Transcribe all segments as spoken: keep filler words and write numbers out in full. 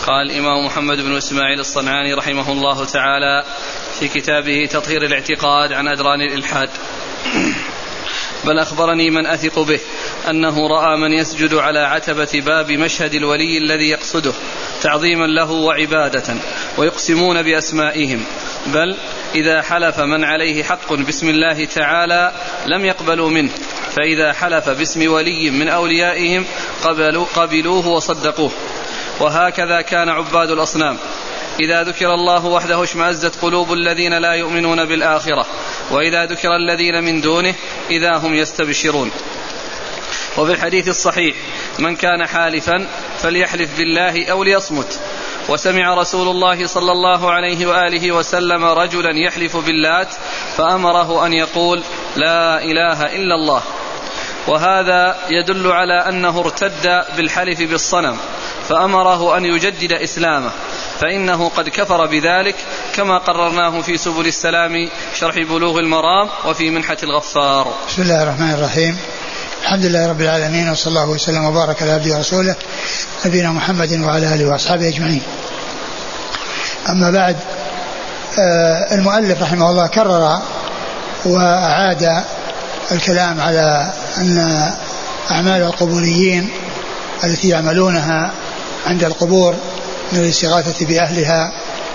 قال الإمام محمد بن إسماعيل الصنعاني رحمه الله تعالى في كتابه تطهير الاعتقاد عن أدران الإلحاد: بل أخبرني من أثق به أنه رأى من يسجد على عتبة باب مشهد الولي الذي يقصده تعظيما له وعبادة ويقسمون بأسمائهم، بل إذا حلف من عليه حق باسم الله تعالى لم يقبلوا منه، فإذا حلف باسم ولي من أوليائهم قبلوا قبلوه وصدقوه. وهكذا كان عباد الأصنام، إذا ذكر الله وحده اشمأزت قلوب الذين لا يؤمنون بالآخرة، وإذا ذكر الذين من دونه إذا هم يستبشرون. وفي الحديث الصحيح: من كان حالفا فليحلف بالله أو ليصمت. وسمع رسول الله صلى الله عليه وآله وسلم رجلا يحلف باللات فأمره أن يقول: لا إله إلا الله. وهذا يدل على أنه ارتد بالحلف بالصنم، فأمره أن يجدد إسلامه، فإنه قد كفر بذلك، كما قررناه في سبل السلام شرح بلوغ المرام وفي منحة الغفار. بسم الله الرحمن الرحيم. الحمد لله رب العالمين، وصلى الله وسلم وبارك على عبده ورسوله نبينا محمد وعلى آله وأصحابه أجمعين. أما بعد، المؤلف رحمه الله كرر وأعاد الكلام على أن أعمال القبوريين التي يعملونها عند القبور من الاستغاثة بأهلها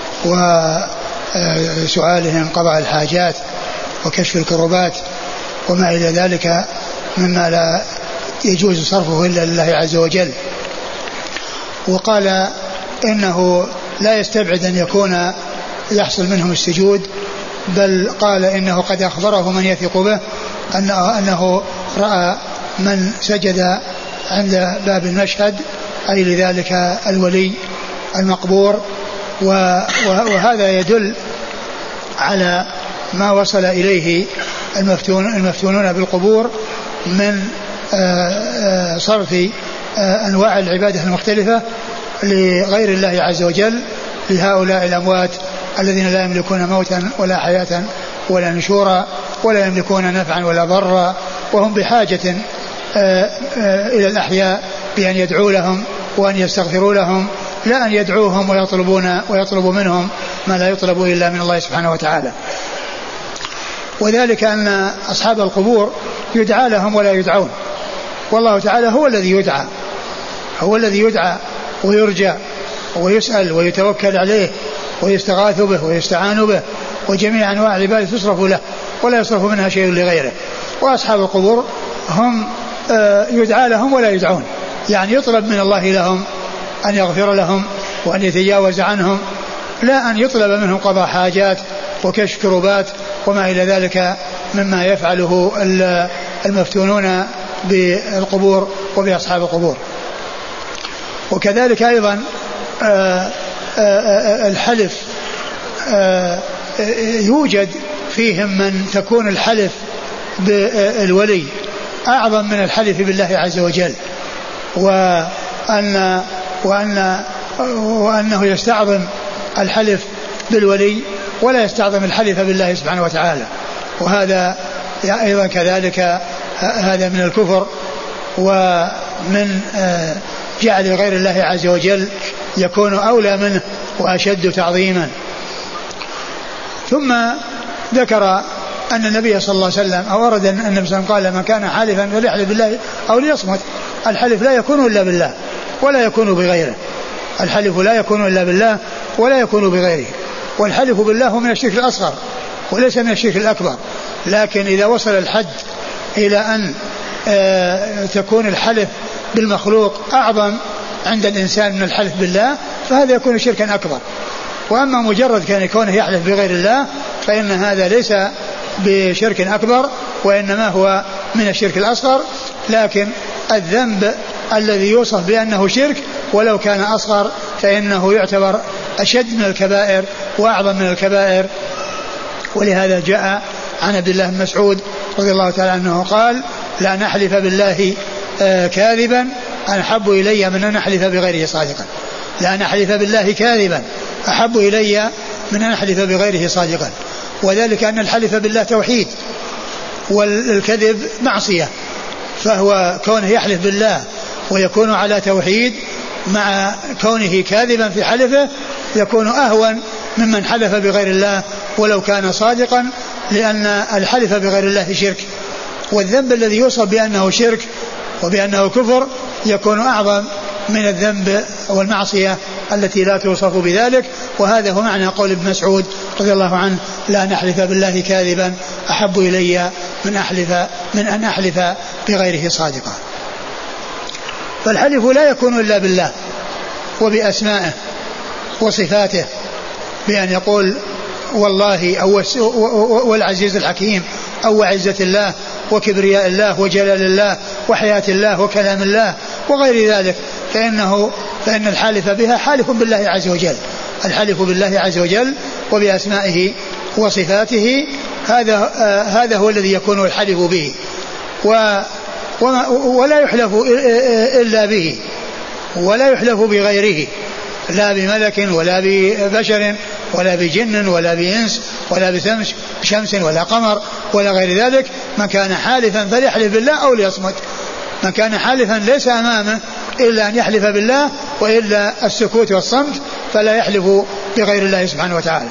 وسؤالهم قضاء الحاجات وكشف الكروبات وما إلى ذلك مما لا يجوز صرفه إلا لله عز وجل. وقال إنه لا يستبعد أن يكون يحصل منهم السجود، بل قال إنه قد أخبره من يثق به أنه, أنه رأى من سجد عند باب المشهد، أي لذلك الولي المقبور. وهذا يدل على ما وصل إليه المفتون المفتونون بالقبور من صرف أنواع العبادة المختلفة لغير الله عز وجل لهؤلاء الأموات الذين لا يملكون موتا ولا حياة ولا نشورا ولا يملكون نفعا ولا ضرا، وهم بحاجة إلى الأحياء بأن يدعوا لهم وأن يستغفروا لهم، لا أن يدعوهم ويطلبون ويطلبوا منهم ما لا يطلب إلا من الله سبحانه وتعالى. وذلك أن أصحاب القبور يدعى لهم ولا يدعون، والله تعالى هو الذي يدعى، هو الذي يدعى ويرجى ويسأل ويتوكل عليه ويستغاث به ويستعان به، وجميع أنواع العبادة تصرف له ولا يصرف منها شيء لغيره. وأصحاب القبور هم يدعى لهم ولا يدعون، يعني يطلب من الله لهم أن يغفر لهم وأن يتجاوز عنهم، لا أن يطلب منهم قضاء حاجات وكشف كروبات وما إلى ذلك مما يفعله المفتونون بالقبور وبأصحاب القبور. وكذلك أيضا الحلف يوجد فيهم من تكون الحلف بالولي أعظم من الحلف بالله عز وجل، وأن وأن وأنه يستعظم الحلف بالولي ولا يستعظم الحلف بالله سبحانه وتعالى. وهذا أيضا كذلك هذا من الكفر ومن جعل غير الله عز وجل يكون أولى منه وأشد تعظيما. ثم ذكر أن النبي صلى الله عليه وسلم أو أورد أن النبي صلى الله عليه وسلم قال: من كان حالفا فليحلف بالله أو ليصمت. الحلف لا يكون إلا بالله ولا يكون بغيره، الحلف لا يكون إلا بالله ولا يكون بغيره. والحلف بالله هو من الشرك الأصغر وليس من الشرك الأكبر، لكن إذا وصل الحد إلى أن تكون الحلف بالمخلوق أعظم عند الإنسان من الحلف بالله فهذا يكون شركا أكبر. وأما مجرد كان يكونه يحلف بغير الله فإن هذا ليس بشرك أكبر وإنما هو من الشرك الأصغر، لكن الذنب الذي يوصف بأنه شرك ولو كان أصغر فإنه يعتبر أشد من الكبائر وأعظم من الكبائر. ولهذا جاء عن عبد الله بن مسعود رضي الله تعالى عنه قال: لا نحلف بالله كاذبا أحب إلي من أن نحلف بغيره صادقا. لا نحلف بالله كاذبا أحب إلي من أن نحلف بغيره صادقا. وذلك أن الحلف بالله توحيد والكذب معصية، فهو كونه يحلف بالله ويكون على توحيد مع كونه كاذبا في حلفه يكون أهون ممن حلف بغير الله ولو كان صادقا، لأن الحلف بغير الله شرك، والذنب الذي يوصف بأنه شرك وبأنه كفر يكون أعظم من الذنب والمعصية التي لا توصف بذلك. وهذا هو معنى قول ابن مسعود رضي الله عنه: لا نحلف بالله كاذبا أحب إلي من أحلف من أن أحلف بغيره صادقا. فالحلف لا يكون إلا بالله وبأسمائه وصفاته، بأن يقول والله أو والعزيز الحكيم أو عزة الله وكبرياء الله وجلال الله وحياة الله وكلام الله وغير ذلك، فإنه فإن الحالف بها حالف بالله عز وجل. الحلف بالله عز وجل وبأسمائه وصفاته هذا آه هذا هو الذي يكون الحلف به، و وما ولا يحلف إلا به ولا يحلف بغيره، لا بملك ولا ببشر ولا بجن ولا بإنس ولا بشمس ولا قمر ولا غير ذلك. من كان حالفا فليحلف بالله أو ليصمت. من كان حالفا ليس أمامه إلا أن يحلف بالله، وإلا السكوت والصمت، فلا يحلف بغير الله سبحانه وتعالى.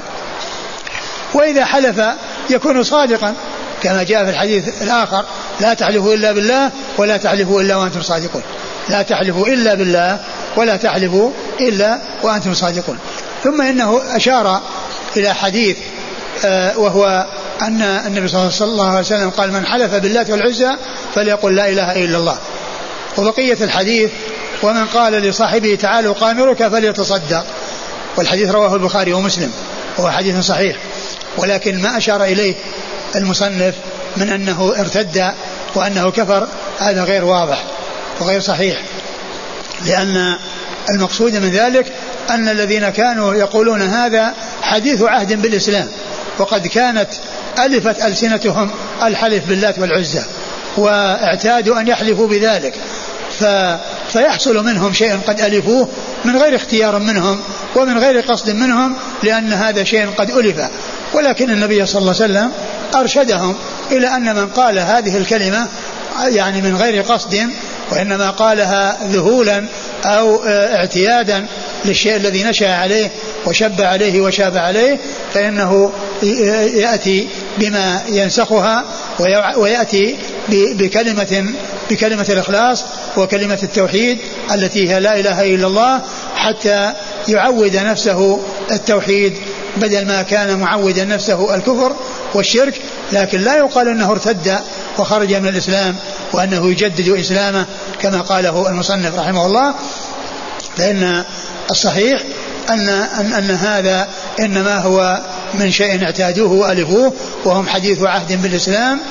وإذا حلف يكون صادقا كما جاء في الحديث الآخر: لا تحلفوا إلا بالله ولا تحلفوا إلا وأنتم صادقون. لا تحلفوا إلا بالله ولا تحلفوا إلا وأنتم صادقون. ثم إنه أشار إلى حديث آه وهو أن النبي صلى الله عليه وسلم قال: من حلف بالله والعزى فليقل لا إله إلا الله. وبقية الحديث: ومن قال لصاحبه تعالوا قامرك فليتصدق. والحديث رواه البخاري ومسلم وهو حديث صحيح، ولكن ما أشار إليه المصنف من أنه ارتد وأنه كفر هذا غير واضح وغير صحيح، لأن المقصود من ذلك أن الذين كانوا يقولون هذا حديث عهد بالإسلام، وقد كانت ألفت ألسنتهم الحلف بالله والعزى واعتادوا أن يحلفوا بذلك، ف... فيحصل منهم شيء قد ألفوه من غير اختيار منهم ومن غير قصد منهم، لأن هذا شيء قد ألف. ولكن النبي صلى الله عليه وسلم أرشدهم إلى أن من قال هذه الكلمة يعني من غير قصد، وإنما قالها ذهولا أو اعتيادا للشيء الذي نشأ عليه وشب عليه وشاب عليه، فإنه يأتي بما ينسخها ويأتي بكلمة بكلمة الإخلاص وكلمة التوحيد التي هي لا إله إلا الله، حتى يعود نفسه التوحيد بدل ما كان معودا نفسه الكفر والشرك. لكن لا يقال أنه ارتد وخرج من الإسلام وأنه يجدد إسلامه كما قاله المصنف رحمه الله. فإن الصحيح أن, أن, أن هذا إنما هو من شيء اعتادوه وألفوه، وهم حديث عهد بالإسلام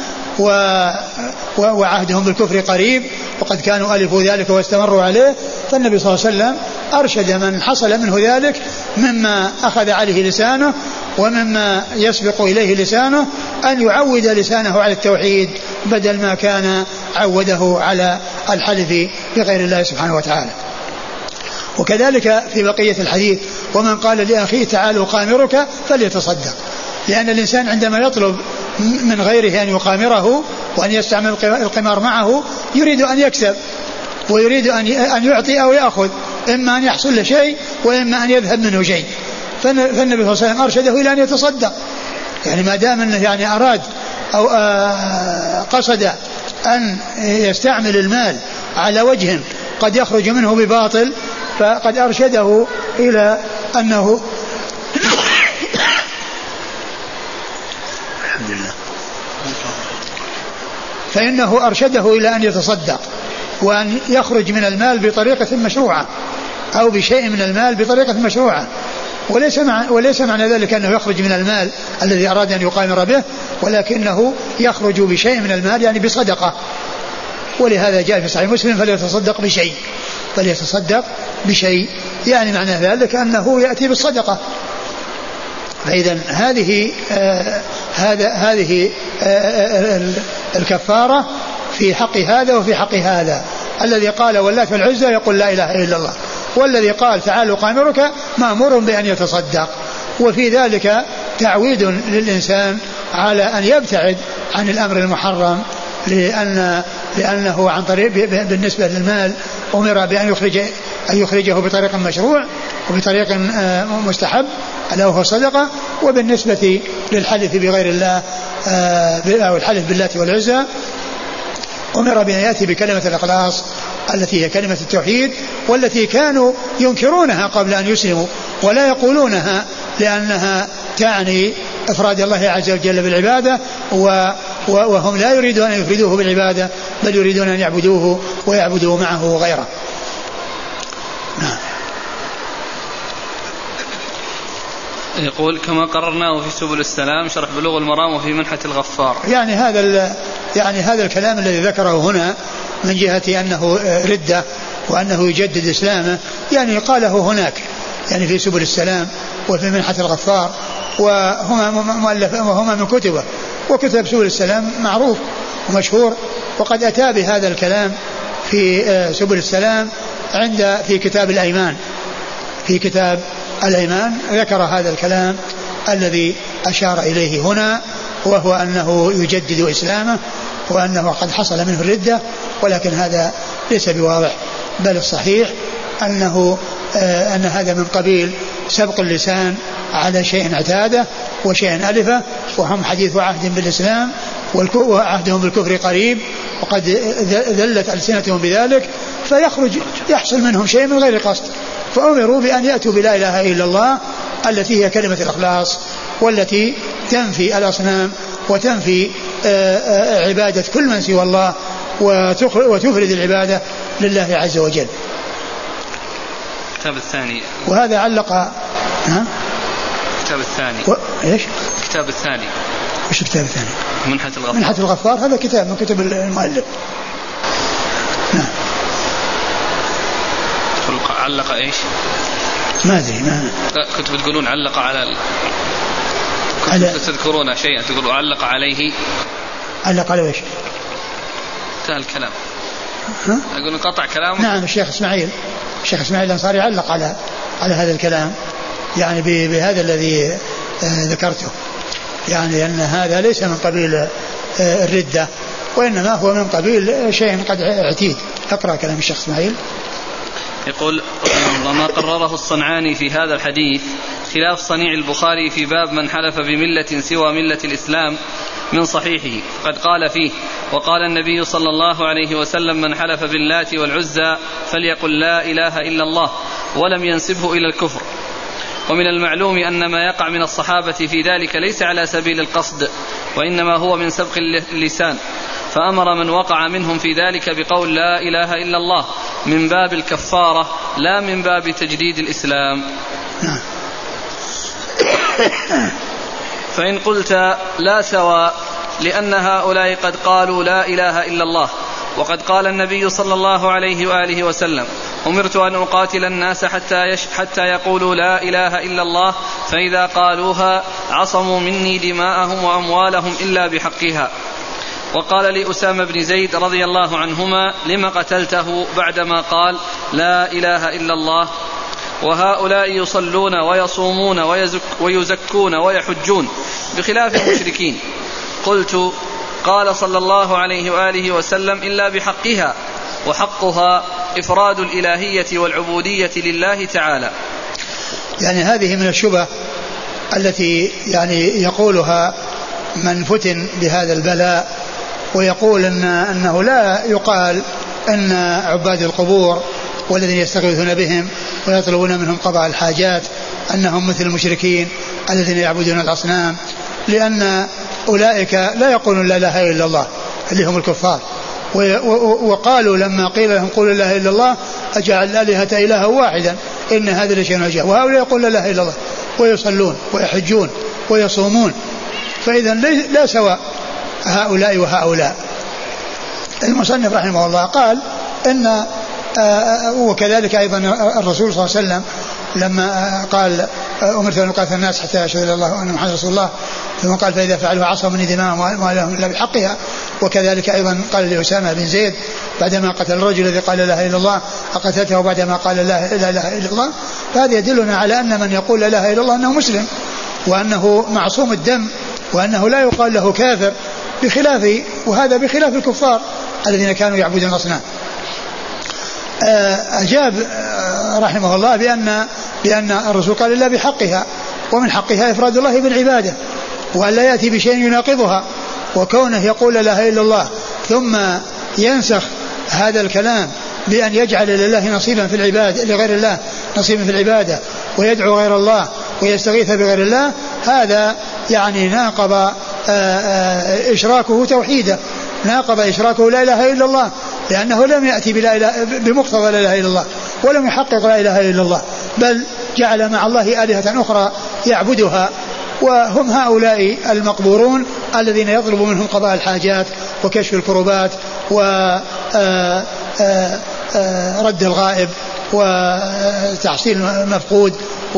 وعهدهم بالكفر قريب، وقد كانوا ألفوا ذلك واستمروا عليه. فالنبي صلى الله عليه وسلم أرشد من حصل منه ذلك مما أخذ عليه لسانه ومما يسبق إليه لسانه أن يعود لسانه على التوحيد بدل ما كان عوده على الحلف بغير الله سبحانه وتعالى. وكذلك في بقية الحديث: ومن قال لأخيه تعالوا قامرك فليتصدق. لأن الإنسان عندما يطلب من غيره أن يقامره وأن يستعمل القمار معه يريد أن يكسب ويريد أن يعطي أو يأخذ، إما أن يحصل له شيء وإما أن يذهب منه شيء. فالنبي صلى الله عليه وسلم أرشده إلى أن يتصدق، يعني ما دام أنه يعني أراد أو قصد أن يستعمل المال على وجه قد يخرج منه بباطل، فقد أرشده إلى أنه الحمد لله فإنه أرشده إلى أن يتصدق وأن يخرج من المال بطريقة مشروعة أو بشيء من المال بطريقة مشروعة، وليس مع وليس معنى ذلك أنه يخرج من المال الذي أراد أن يقامر به، ولكنه يخرج بشيء من المال يعني بصدقة. ولهذا جاء في صحيح مسلم: فليتصدق بشيء فليتصدق بشيء يعني معنى ذلك أنه يأتي بالصدقة. فإذا هذه آه هذا هذه آه الكفارة في حق هذا وفي حق هذا. الذي قال واللات والعزى يقول لا إله إلا الله، والذي قال تعالوا قامرك مأمور بأن يتصدق. وفي ذلك تعويد للإنسان على أن يبتعد عن الأمر المحرم، لأن لأنه عن طريق بالنسبة للمال أمر بأن يخرج أن يخرجه بطريق مشروع وبطريق مستحب ألا وهو صدقة. وبالنسبة للحلف بغير الله أو الحلف بالله والعزى أمر بأن يأتي بكلمة الإخلاص التي هي كلمة التوحيد والتي كانوا ينكرونها قبل أن يسلموا ولا يقولونها لأنها تعني إفراد الله عز وجل بالعبادة وهم لا يريدون أن يفردوه بالعبادة بل يريدون أن يعبدوه ويعبدوا معه غيره. نعم. يقول كما قررناه في سبل السلام شرح بلوغ المرام وفي منحة الغفار. يعني هذا يعني هذا الكلام الذي ذكره هنا من جهة أنه ردة وأنه يجدد إسلامه يعني قاله هناك يعني في سبل السلام وفي منحة الغفار وهما مؤلف وهما من كتبه وكتب سبل السلام معروف ومشهور وقد أتى بهذا الكلام في سبل السلام عند في كتاب الأيمان في كتاب الأيمان ذكر هذا الكلام الذي أشار إليه هنا وهو أنه يجدد إسلامه وأنه قد حصل منه الردة ولكن هذا ليس بواضح بل الصحيح أنه آه أن هذا من قبيل سبق اللسان على شيء اعتاده وشيء ألفه وهم حديث عهد بالإسلام وعهدهم بالكفر قريب وقد ذلت ألسنتهم بذلك فيخرج يحصل منهم شيء من غير قصد فأمروا بأن يأتوا بلا إله إلا الله التي هي كلمة الإخلاص والتي تنفي الأصنام وتنفي عبادة كل من سوى الله وتفرد العبادة لله عز وجل. الكتاب الثاني وهذا علق ها؟ الكتاب الثاني و... ايش؟ الكتاب الثاني ايش الكتاب الثاني؟ منحة الغفار. منحة الغفار هذا كتاب من كتب المؤلف. نعم. علق ايش؟ ما ادري ما كنتوا بتقولون علق على ال... على تذكرون شيئا تقولوا علق عليه. علق على ايش؟ انتهى الكلام. ها؟ اقول انقطع كلامه. نعم الشيخ اسماعيل الشيخ اسماعيل الانصاري علق على على هذا الكلام يعني بهذا الذي ذكرته يعني أن هذا ليس من قبيل الردة وإنما هو من قبيل شيء قد اعتيد. اقرأ كلام الشيخ اسماعيل. يقول وما قرره الصنعاني في هذا الحديث خلاف صنيع البخاري في باب من حلف بملة سوى ملة الإسلام من صحيحه قد قال فيه وقال النبي صلى الله عليه وسلم من حلف باللات والعزى فليقل لا إله إلا الله ولم ينسبه إلى الكفر. ومن المعلوم أن ما يقع من الصحابة في ذلك ليس على سبيل القصد وإنما هو من سبق اللسان فأمر من وقع منهم في ذلك بقول لا إله إلا الله من باب الكفارة لا من باب تجديد الإسلام. فإن قلت لا سواء لأن هؤلاء قد قالوا لا إله إلا الله وقد قال النبي صلى الله عليه وآله وسلم أمرت أن أقاتل الناس حتى, يش حتى يقولوا لا إله إلا الله فإذا قالوها عصموا مني دماءهم وأموالهم إلا بحقها. وقال لأسامة بن زيد رضي الله عنهما لما قتلته بعدما قال لا إله إلا الله وهؤلاء يصلون ويصومون ويزك ويزكون ويحجون بخلاف المشركين. قلت قال صلى الله عليه وآله وسلم إلا بحقها وحقها إفراد الإلهية والعبودية لله تعالى. يعني هذه من الشبه التي يعني يقولها من فتن بهذا البلاء ويقول إن أنه لا يقال أن عباد القبور والذين يستغيثون بهم ويطلبون منهم قضاء الحاجات أنهم مثل المشركين الذين يعبدون الأصنام لأن أولئك لا يقولون لا إله إلا الله اللي هم الكفار وقالوا لما قيل لهم قولوا لا إله إلا الله أجعل الآلهة إلها واحدا إن هذا لشيء عجاب وهؤلاء يقول لا إله إلا الله ويصلون ويحجون ويصومون فإذا لا سواء هؤلاء وهؤلاء. المصنف رحمه الله قال إن وكذلك أيضا الرسول صلى الله عليه وسلم لما قال أمرت أن أقاتل الناس حتى يشهدوا إلا الله وأن محمدا رسول الله ثم قال فإذا فعلوا عصموا مني دماءهم وأموالهم إلا بحقها. وكذلك أيضا قال لأسامة بن زيد بعدما قتل الرجل الذي قال لا إله إلا الله أقتلته بعدما قال لا إله إلا الله. فهذا يدلنا على أن من يقول لا إله إلا الله أنه مسلم وأنه معصوم الدم وأنه لا يقال له كافر بخلاف وهذا بخلاف الكفار الذين كانوا يعبدون الأصنام. أجاب رحمه الله بأن بأن الرسول قال إلا بحقها، ومن حقها إفراد الله بالعبادة وأن لا يأتي بشيء يناقضها. وكونه يقول لا إله إلا الله ثم ينسخ هذا الكلام بأن يجعل لله نصيبا في العبادة لغير الله نصيبا في العبادة ويدعو غير الله ويستغيث بغير الله، هذا يعني ناقض إشراكه توحيده، ناقض إشراكه لا إله إلا الله، لأنه لم يأتي بلا إله بمقتضى لا إله إلا الله ولم يحقق لا إله إلا الله، بل جعل مع الله آلهة أخرى يعبدها، وهم هؤلاء المقبورون الذين يطلب منهم قضاء الحاجات وكشف الكربات ورد الغائب وتحصيل المفقود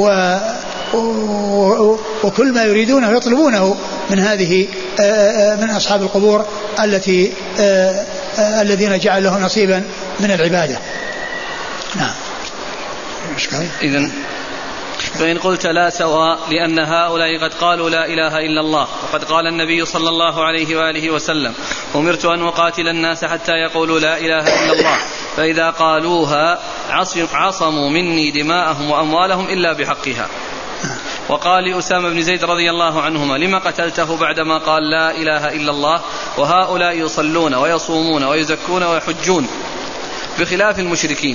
وكل ما يريدونه ويطلبونه من هذه من أصحاب القبور التي الذين جعل له نصيبا من العبادة. نعم. إذن فإن قلت لا سواء، لأن هؤلاء قد قالوا لا إله إلا الله، وقد قال النبي صلى الله عليه وآله وسلم أمرت أن أقاتل الناس حتى يقولوا لا إله إلا الله، فإذا قالوها عصموا مني دماءهم وأموالهم إلا بحقها. وقال لأسامة بن زيد رضي الله عنهما لما قتلته بعدما قال لا إله إلا الله وهؤلاء يصلون ويصومون ويزكون ويحجون بخلاف المشركين؟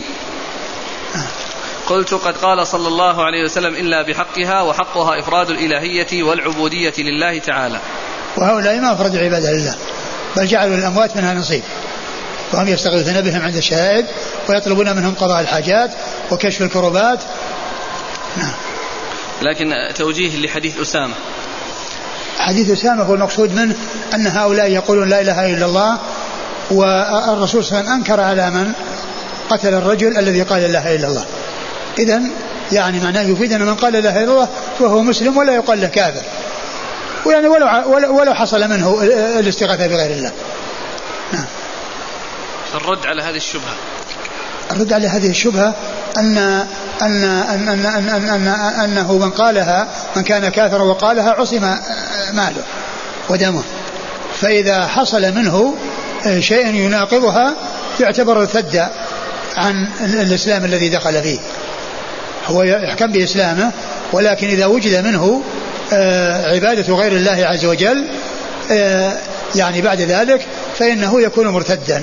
قلت قد قال صلى الله عليه وسلم إلا بحقها، وحقها إفراد الإلهية والعبودية لله تعالى. وهؤلاء ما أفردوا العبادة لله بل جعلوا الأموات منها نصيب، وهم يستغيثون بهم عند الشهائد ويطلبون منهم قضاء الحاجات وكشف الكربات. نعم. لكن توجيه لحديث أسامة، حديث أسامة هو المقصود منه أن هؤلاء يقولون لا إله إلا الله، والرسول صلى الله عليه وسلم أنكر على من قتل الرجل الذي قال لا إله إلا الله. إذن يعني معناه يفيد أن من قال لا إله إلا الله فهو مسلم ولا يقال له كافر، ويعني ولو, ولو حصل منه الاستغاثة بغير الله. نعم. الرد على هذه الشبهة الرد على هذه الشبهة أن أن أن أن أن أن أن أنه من قالها من كان كافرا وقالها عصم ماله ودمه، فإذا حصل منه شيء يناقضها يعتبر ارتد عن الإسلام الذي دخل فيه، هو يحكم بإسلامه، ولكن إذا وجد منه عبادة غير الله عز وجل يعني بعد ذلك فإنه يكون مرتدا.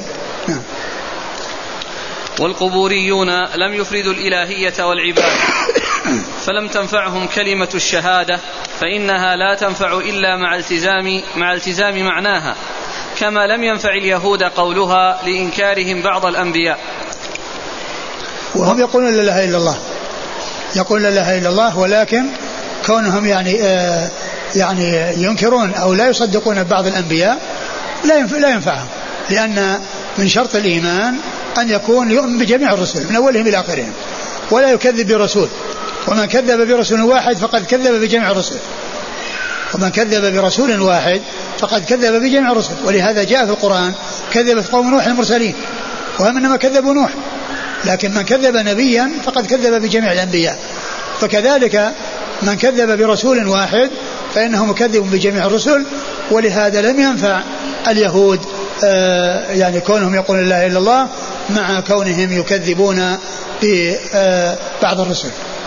والقبوريون لم يفردوا الإلهية والعبادة فلم تنفعهم كلمة الشهادة، فإنها لا تنفع إلا مع التزام مع التزام معناها، كما لم ينفع اليهود قولها لإنكارهم بعض الأنبياء. وهم يقولون لا إله إلا الله، يقول لا إله إلا الله، ولكن كونهم يعني آه يعني ينكرون أو لا يصدقون بعض الأنبياء لا ينفع لا ينفعهم، لأن من شرط الإيمان أن يكون يؤمن بجميع الرسل من أولهم إلى آخرهم، ولا يكذب برسول، ومن كذب برسول واحد فقد كذب بجميع الرسل، ومن كذب برسول واحد فقد كذب بجميع الرسل. ولهذا جاء في القرآن كذبت قوم نوح المرسلين وهم إنما كذبوا نوح، لكن من كذب نبيا فقد كذب بجميع الأنبياء، فكذلك من كذب برسول واحد فإنه مكذب بجميع الرسل. ولهذا لم ينفع اليهود آه يعني كونهم يقولون لا إله إلا الله مع كونهم يكذبون ببعض الرسل.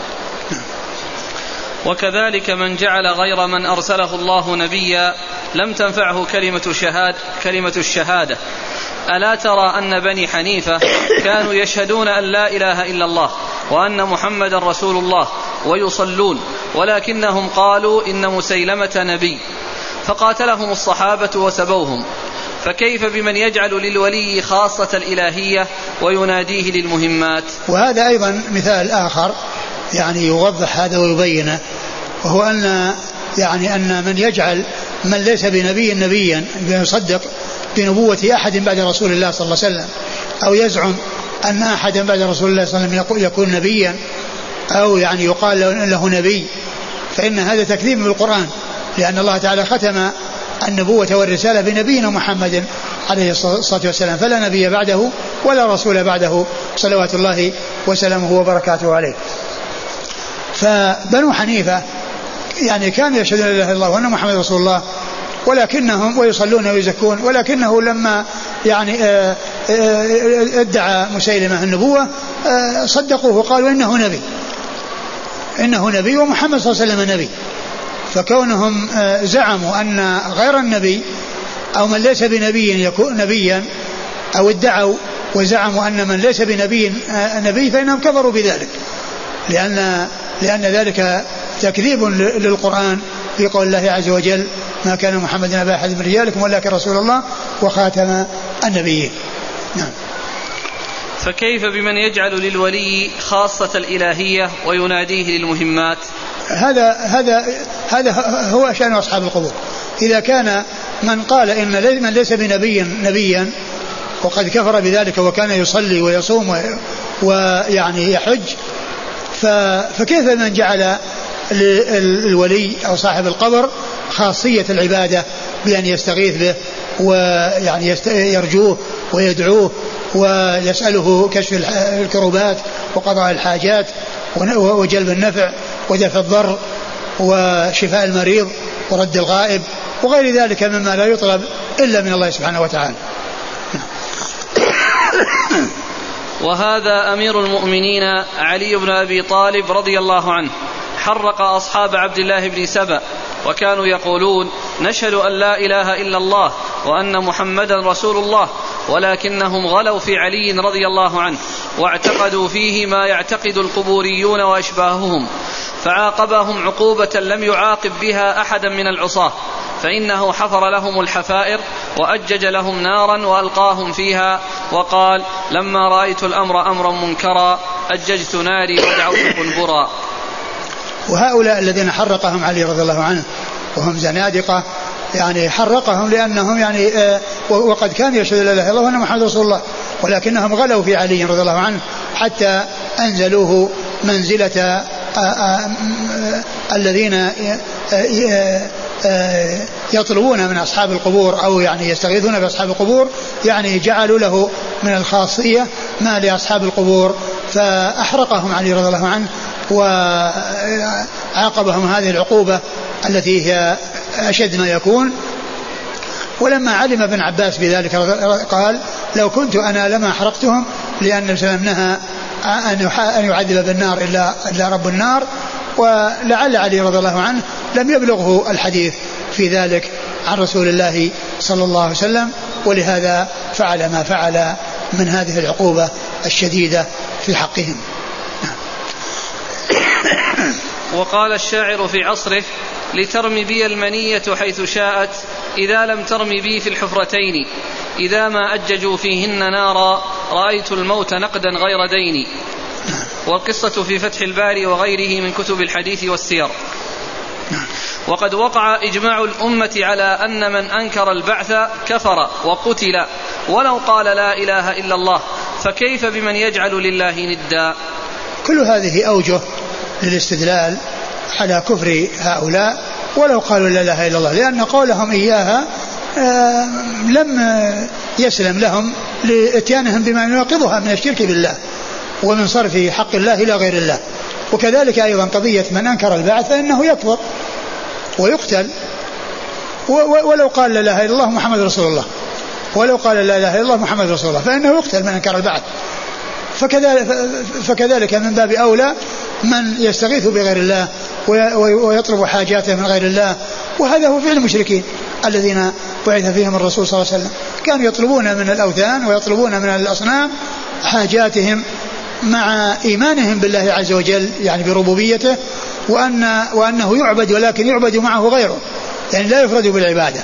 وكذلك من جعل غير من أرسله الله نبيا لم تنفعه كلمة الشهادة كلمة الشهادة. ألا ترى أن بني حنيفة كانوا يشهدون أن لا إله إلا الله وأن محمد رسول الله ويصلون، ولكنهم قالوا إن مسيلمة نبي فقاتلهم الصحابة وسبوهم، فكيف بمن يجعل للولي خاصة الإلهية ويناديه للمهمات؟ وهذا أيضا مثال آخر يعني يوضح هذا ويبينه، وهو أن يعني أن من يجعل من ليس بنبي نبيا يصدق بنبوة أحد بعد رسول الله صلى الله عليه وسلم، أو يزعم أن أحدا بعد رسول الله صلى الله عليه وسلم يكون نبيا، أو يعني يقال له نبي، فإن هذا تكذيب بالقرآن، لأن الله تعالى ختم النبوة والرسالة بنبينا محمد عليه الصلاة والسلام، فلا نبي بعده ولا رسول بعده صلوات الله وسلامه وبركاته عليه. فبنو حنيفة يعني كانوا يشهدون لا إله إلا الله وأن محمد رسول الله، ولكنهم ويصلون ويزكون، ولكنه لما يعني ادعى مسيلمة النبوة صدقوه وقالوا إنه نبي إنه نبي ومحمد صلى الله عليه وسلم نبي. فكونهم زعموا أن غير النبي أو من ليس بنبي يكون نبيا، أو ادعوا وزعموا أن من ليس بنبي نبي، فإنهم كفروا بذلك، لأن لأن ذلك تكذيب للقرآن في قول الله عز وجل: ما كان محمد أبا أحد من رجالكم ولكن رسول الله وخاتم النبيين. نعم. فكيف بمن يجعل للولي خاصة الإلهية ويناديه للمهمات؟ هذا هذا هذا هو شأن أصحاب القبور. إذا كان من قال إن من ليس بنبي نبيا وقد كفر بذلك وكان يصلي ويصوم ويعني يحج، فكيف من جعل للولي أو صاحب القبر خاصية العبادة بأن يستغيث به ويعني يرجوه ويدعوه ويسأله كشف الكروبات وقضاء الحاجات وجلب النفع ودفع الضر وشفاء المريض ورد الغائب وغير ذلك مما لا يطلب إلا من الله سبحانه وتعالى. وهذا أمير المؤمنين علي بن أبي طالب رضي الله عنه حرق أصحاب عبد الله بن سبأ، وكانوا يقولون: نشهد أن لا إله إلا الله وأن محمدا رسول الله، ولكنهم غلوا في علي رضي الله عنه واعتقدوا فيه ما يعتقد القبوريون وأشباههم، فعاقبهم عقوبة لم يعاقب بها أحدا من العصاة، فإنه حفر لهم الحفائر وأجج لهم نارا وألقاهم فيها، وقال: لما رأيت الأمر أمرا منكرا أججت ناري ودعوت قنبرا. وهؤلاء الذين حرقهم علي رضي الله عنه وهم زنادقة، يعني حرقهم لأنهم يعني آه وقد كان يشهد لا إله إلا الله وأن محمد رسول الله، ولكنهم غلوا في علي رضي الله عنه حتى أنزلوه منزلة آه آه الذين آه آه يطلبون من أصحاب القبور أو يعني يستغيثون بأصحاب القبور، يعني جعلوا له من الخاصية ما لأصحاب القبور، فأحرقهم علي رضي الله عنه وعاقبهم هذه العقوبة التي هي أشد ما يكون. ولما علم ابن عباس بذلك قال: لو كنت أنا لما أحرقتهم، لأن الإسلام نهى أن يعذب بالنار إلا رب النار، ولعل علي رضي الله عنه لم يبلغه الحديث في ذلك عن رسول الله صلى الله عليه وسلم، ولهذا فعل ما فعل من هذه العقوبة الشديدة في حقهم. وقال الشاعر في عصره: لترمي بي المنية حيث شاءت إذا لم ترمي بي في الحفرتين، إذا ما أججوا فيهن نارا رأيت الموت نقدا غير دين. والقصة في فتح الباري وغيره من كتب الحديث والسير. وقد وقع إجماع الأمة على أن من أنكر البعث كفر وقتل ولو قال لا إله إلا الله، فكيف بمن يجعل لله ندا؟ كل هذه أوجه للاستدلال على كفر هؤلاء ولو قالوا لا إله إلا الله، لأن قولهم إياها آه لم يسلم لهم لإتيانهم بما يناقضها من الشرك بالله ومن صرف حق الله إلى غير الله. وكذلك أيضا قضية من أنكر البعث فإنه يكفر ويقتل ولو قال لا إله إلا الله محمد رسول الله، ولو قال لا إله إلا الله محمد رسول الله فإنه يقتل من أنكر البعث. فكذلك, فكذلك من باب أولى من يستغيث بغير الله ويطلب حاجاته من غير الله، وهذا هو فعل المشركين الذين بعث فيهم الرسول صلى الله عليه وسلم، كانوا يطلبون من الأوثان ويطلبون من الأصنام حاجاتهم مع إيمانهم بالله عز وجل يعني بربوبيته، وأن وأنه يعبد ولكن يعبد معه غيره، يعني لا يفرد بالعبادة.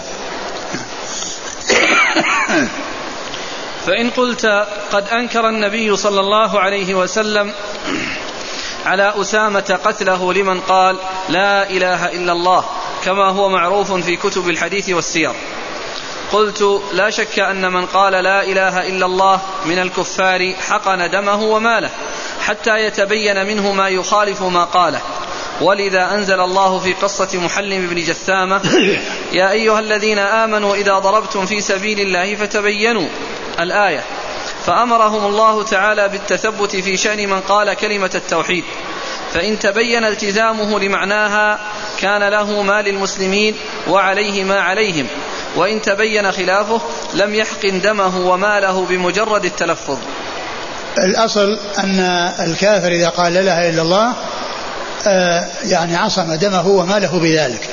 فإن قلت قد أنكر النبي صلى الله عليه وسلم على أسامة قتله لمن قال لا إله إلا الله كما هو معروف في كتب الحديث والسير، قلت لا شك أن من قال لا إله إلا الله من الكفار حقن دمه وماله حتى يتبين منه ما يخالف ما قاله. ولذا أنزل الله في قصة محلم بن جثامة يا أيها الذين آمنوا إذا ضربتم في سبيل الله فتبينوا الآية، فأمرهم الله تعالى بالتثبت في شأن من قال كلمة التوحيد، فإن تبين التزامه لمعناها كان له ما للمسلمين وعليه ما عليهم، وإن تبين خلافه لم يحقن دمه وماله بمجرد التلفظ. الأصل أن الكافر إذا قال لا إله إلا الله يعني عصم دمه وماله بذلك،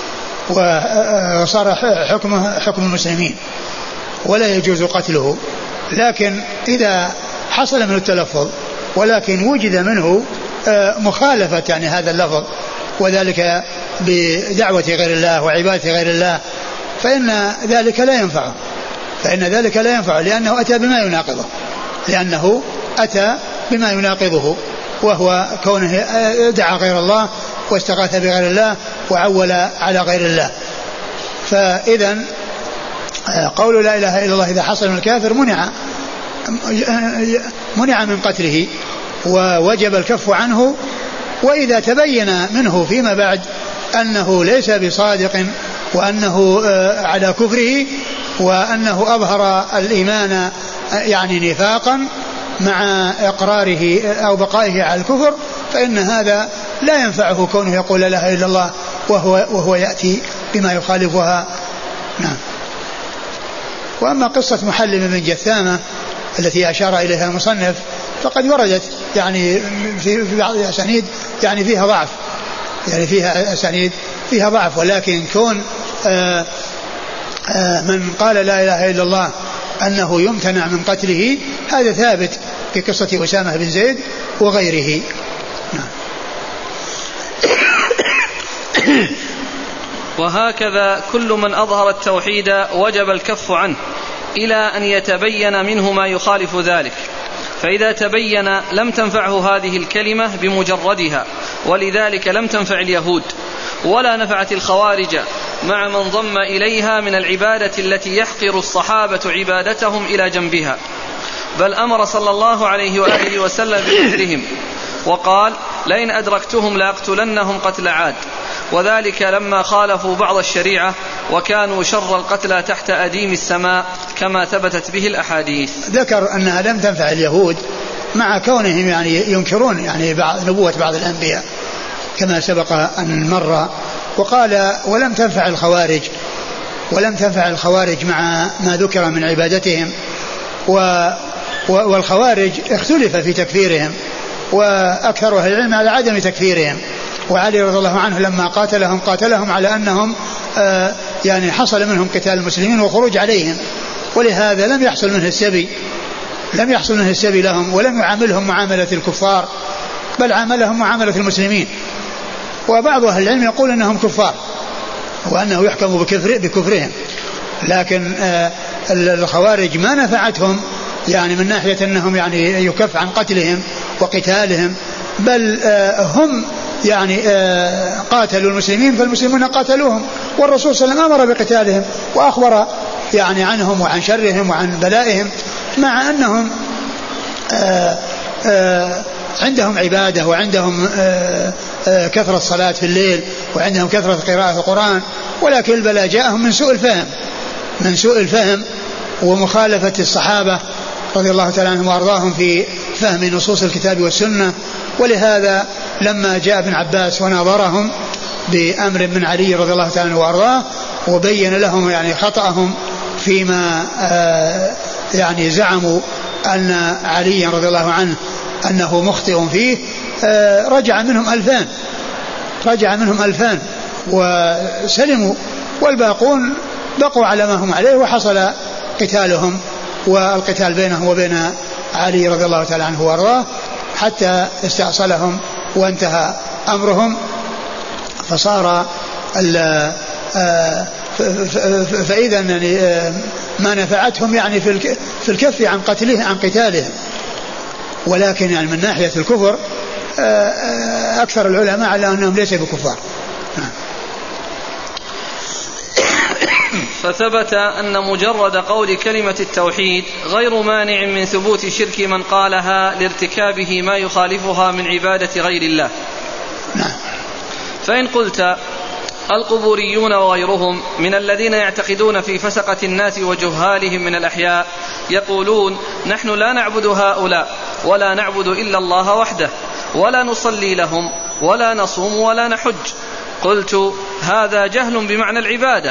وصار حكمه حكم المسلمين ولا يجوز قتله. لكن إذا حصل منه التلفظ ولكن وجد منه مخالفة يعني هذا اللفظ، وذلك بدعوة غير الله وعبادة غير الله، فإن ذلك لا ينفعه فإن ذلك لا ينفعه لأنه أتى بما يناقضه لأنه أتى بما يناقضه وهو كونه دعا غير الله واستغاث بغير الله وعول على غير الله. فإذا قول لا إله إلا الله إذا حصل من الكافر منع منع من قتله ووجب الكف عنه. وإذا تبين منه فيما بعد أنه ليس بصادق وأنه على كفره وأنه أظهر الإيمان يعني نفاقا مع إقراره أو بقائه على الكفر، فإن هذا لا ينفعه كونه يقول لا إله إلا الله وهو, وهو يأتي بما يخالفها. نعم. وأما قصة محلم بن جثامة التي أشار إليها المصنف فقد وردت يعني في بعض الأسانيد يعني فيها ضعف يعني فيها أسانيد فيها ضعف ولكن كون آآ آآ من قال لا إله إلا الله أنه يمتنع من قتله هذا ثابت في قصة أسامة بن زيد وغيره. نعم. وهكذا كل من أظهر التوحيد وجب الكف عنه إلى أن يتبين منه ما يخالف ذلك، فإذا تبين لم تنفعه هذه الكلمة بمجردها، ولذلك لم تنفع اليهود ولا نفعت الخوارج مع من ضم إليها من العبادة التي يحقر الصحابة عبادتهم إلى جنبها، بل أمر صلى الله عليه وآله وسلم بقتلهم وقال لئن أدركتهم لأقتلنهم قتل عاد، وذلك لما خالفوا بعض الشريعة وكانوا شر القتلى تحت أديم السماء كما ثبتت به الأحاديث. ذكر أنها لم تنفع اليهود مع كونهم يعني ينكرون يعني بعض نبوة بعض الأنبياء كما سبق أن مر، وقال ولم تنفع الخوارج ولم تنفع الخوارج مع ما ذكر من عبادتهم، و والخوارج اختلف في تكفيرهم وأكثر أهل العلم على عدم تكفيرهم، وعلي رضي الله عنه لما قاتلهم قاتلهم على أنهم آه يعني حصل منهم قتال المسلمين وخروج عليهم، ولهذا لم يحصل منه السبي لم يحصل منه السبي لهم ولم يعاملهم معاملة الكفار بل عاملهم معاملة المسلمين. وبعض أهل العلم يقول أنهم كفار وأنه يحكم بكفر بكفرهم، لكن آه الخوارج ما نفعتهم يعني من ناحية أنهم يعني يكف عن قتلهم وقتالهم، بل آه هم يعني آه قاتلوا المسلمين فالمسلمون قاتلوهم، والرسول صلى الله عليه وسلم أمر بقتالهم وأخبر يعني عنهم وعن شرهم وعن بلائهم، مع أنهم آه آه عندهم عبادة وعندهم آه آه كثرة الصلاة في الليل وعندهم كثرة قراءة القرآن، ولكن البلاء جاءهم من سوء الفهم من سوء الفهم ومخالفة الصحابة رضي الله تعالى عنهم وأرضاهم في فهم نصوص الكتاب والسنة. ولهذا لما جاء ابن عباس وناظرهم بأمر من علي رضي الله تعالى عنه وأرضاه وبين لهم يعني خطأهم فيما آه يعني زعموا أن علي رضي الله عنه أنه مخطئ فيه، آه رجع منهم ألفان رجع منهم ألفان وسلموا، والباقون بقوا على ما هم عليه وحصل قتالهم والقتال بينهم وبين علي رضي الله تعالى عنه وارضاه حتى استأصلهم وانتهى أمرهم، فصار فإذا يعني ما نفعتهم يعني في الكف عن قتله عن قتالهم، ولكن يعني من ناحية الكفر أكثر العلماء على أنهم ليسوا بكفار. فثبت أن مجرد قول كلمة التوحيد غير مانع من ثبوت شرك من قالها لارتكابه ما يخالفها من عبادة غير الله. فإن قلت القبوريون وغيرهم من الذين يعتقدون في فسقة الناس وجهالهم من الأحياء يقولون نحن لا نعبد هؤلاء ولا نعبد إلا الله وحده ولا نصلي لهم ولا نصوم ولا نحج، قلت هذا جهل بمعنى العبادة،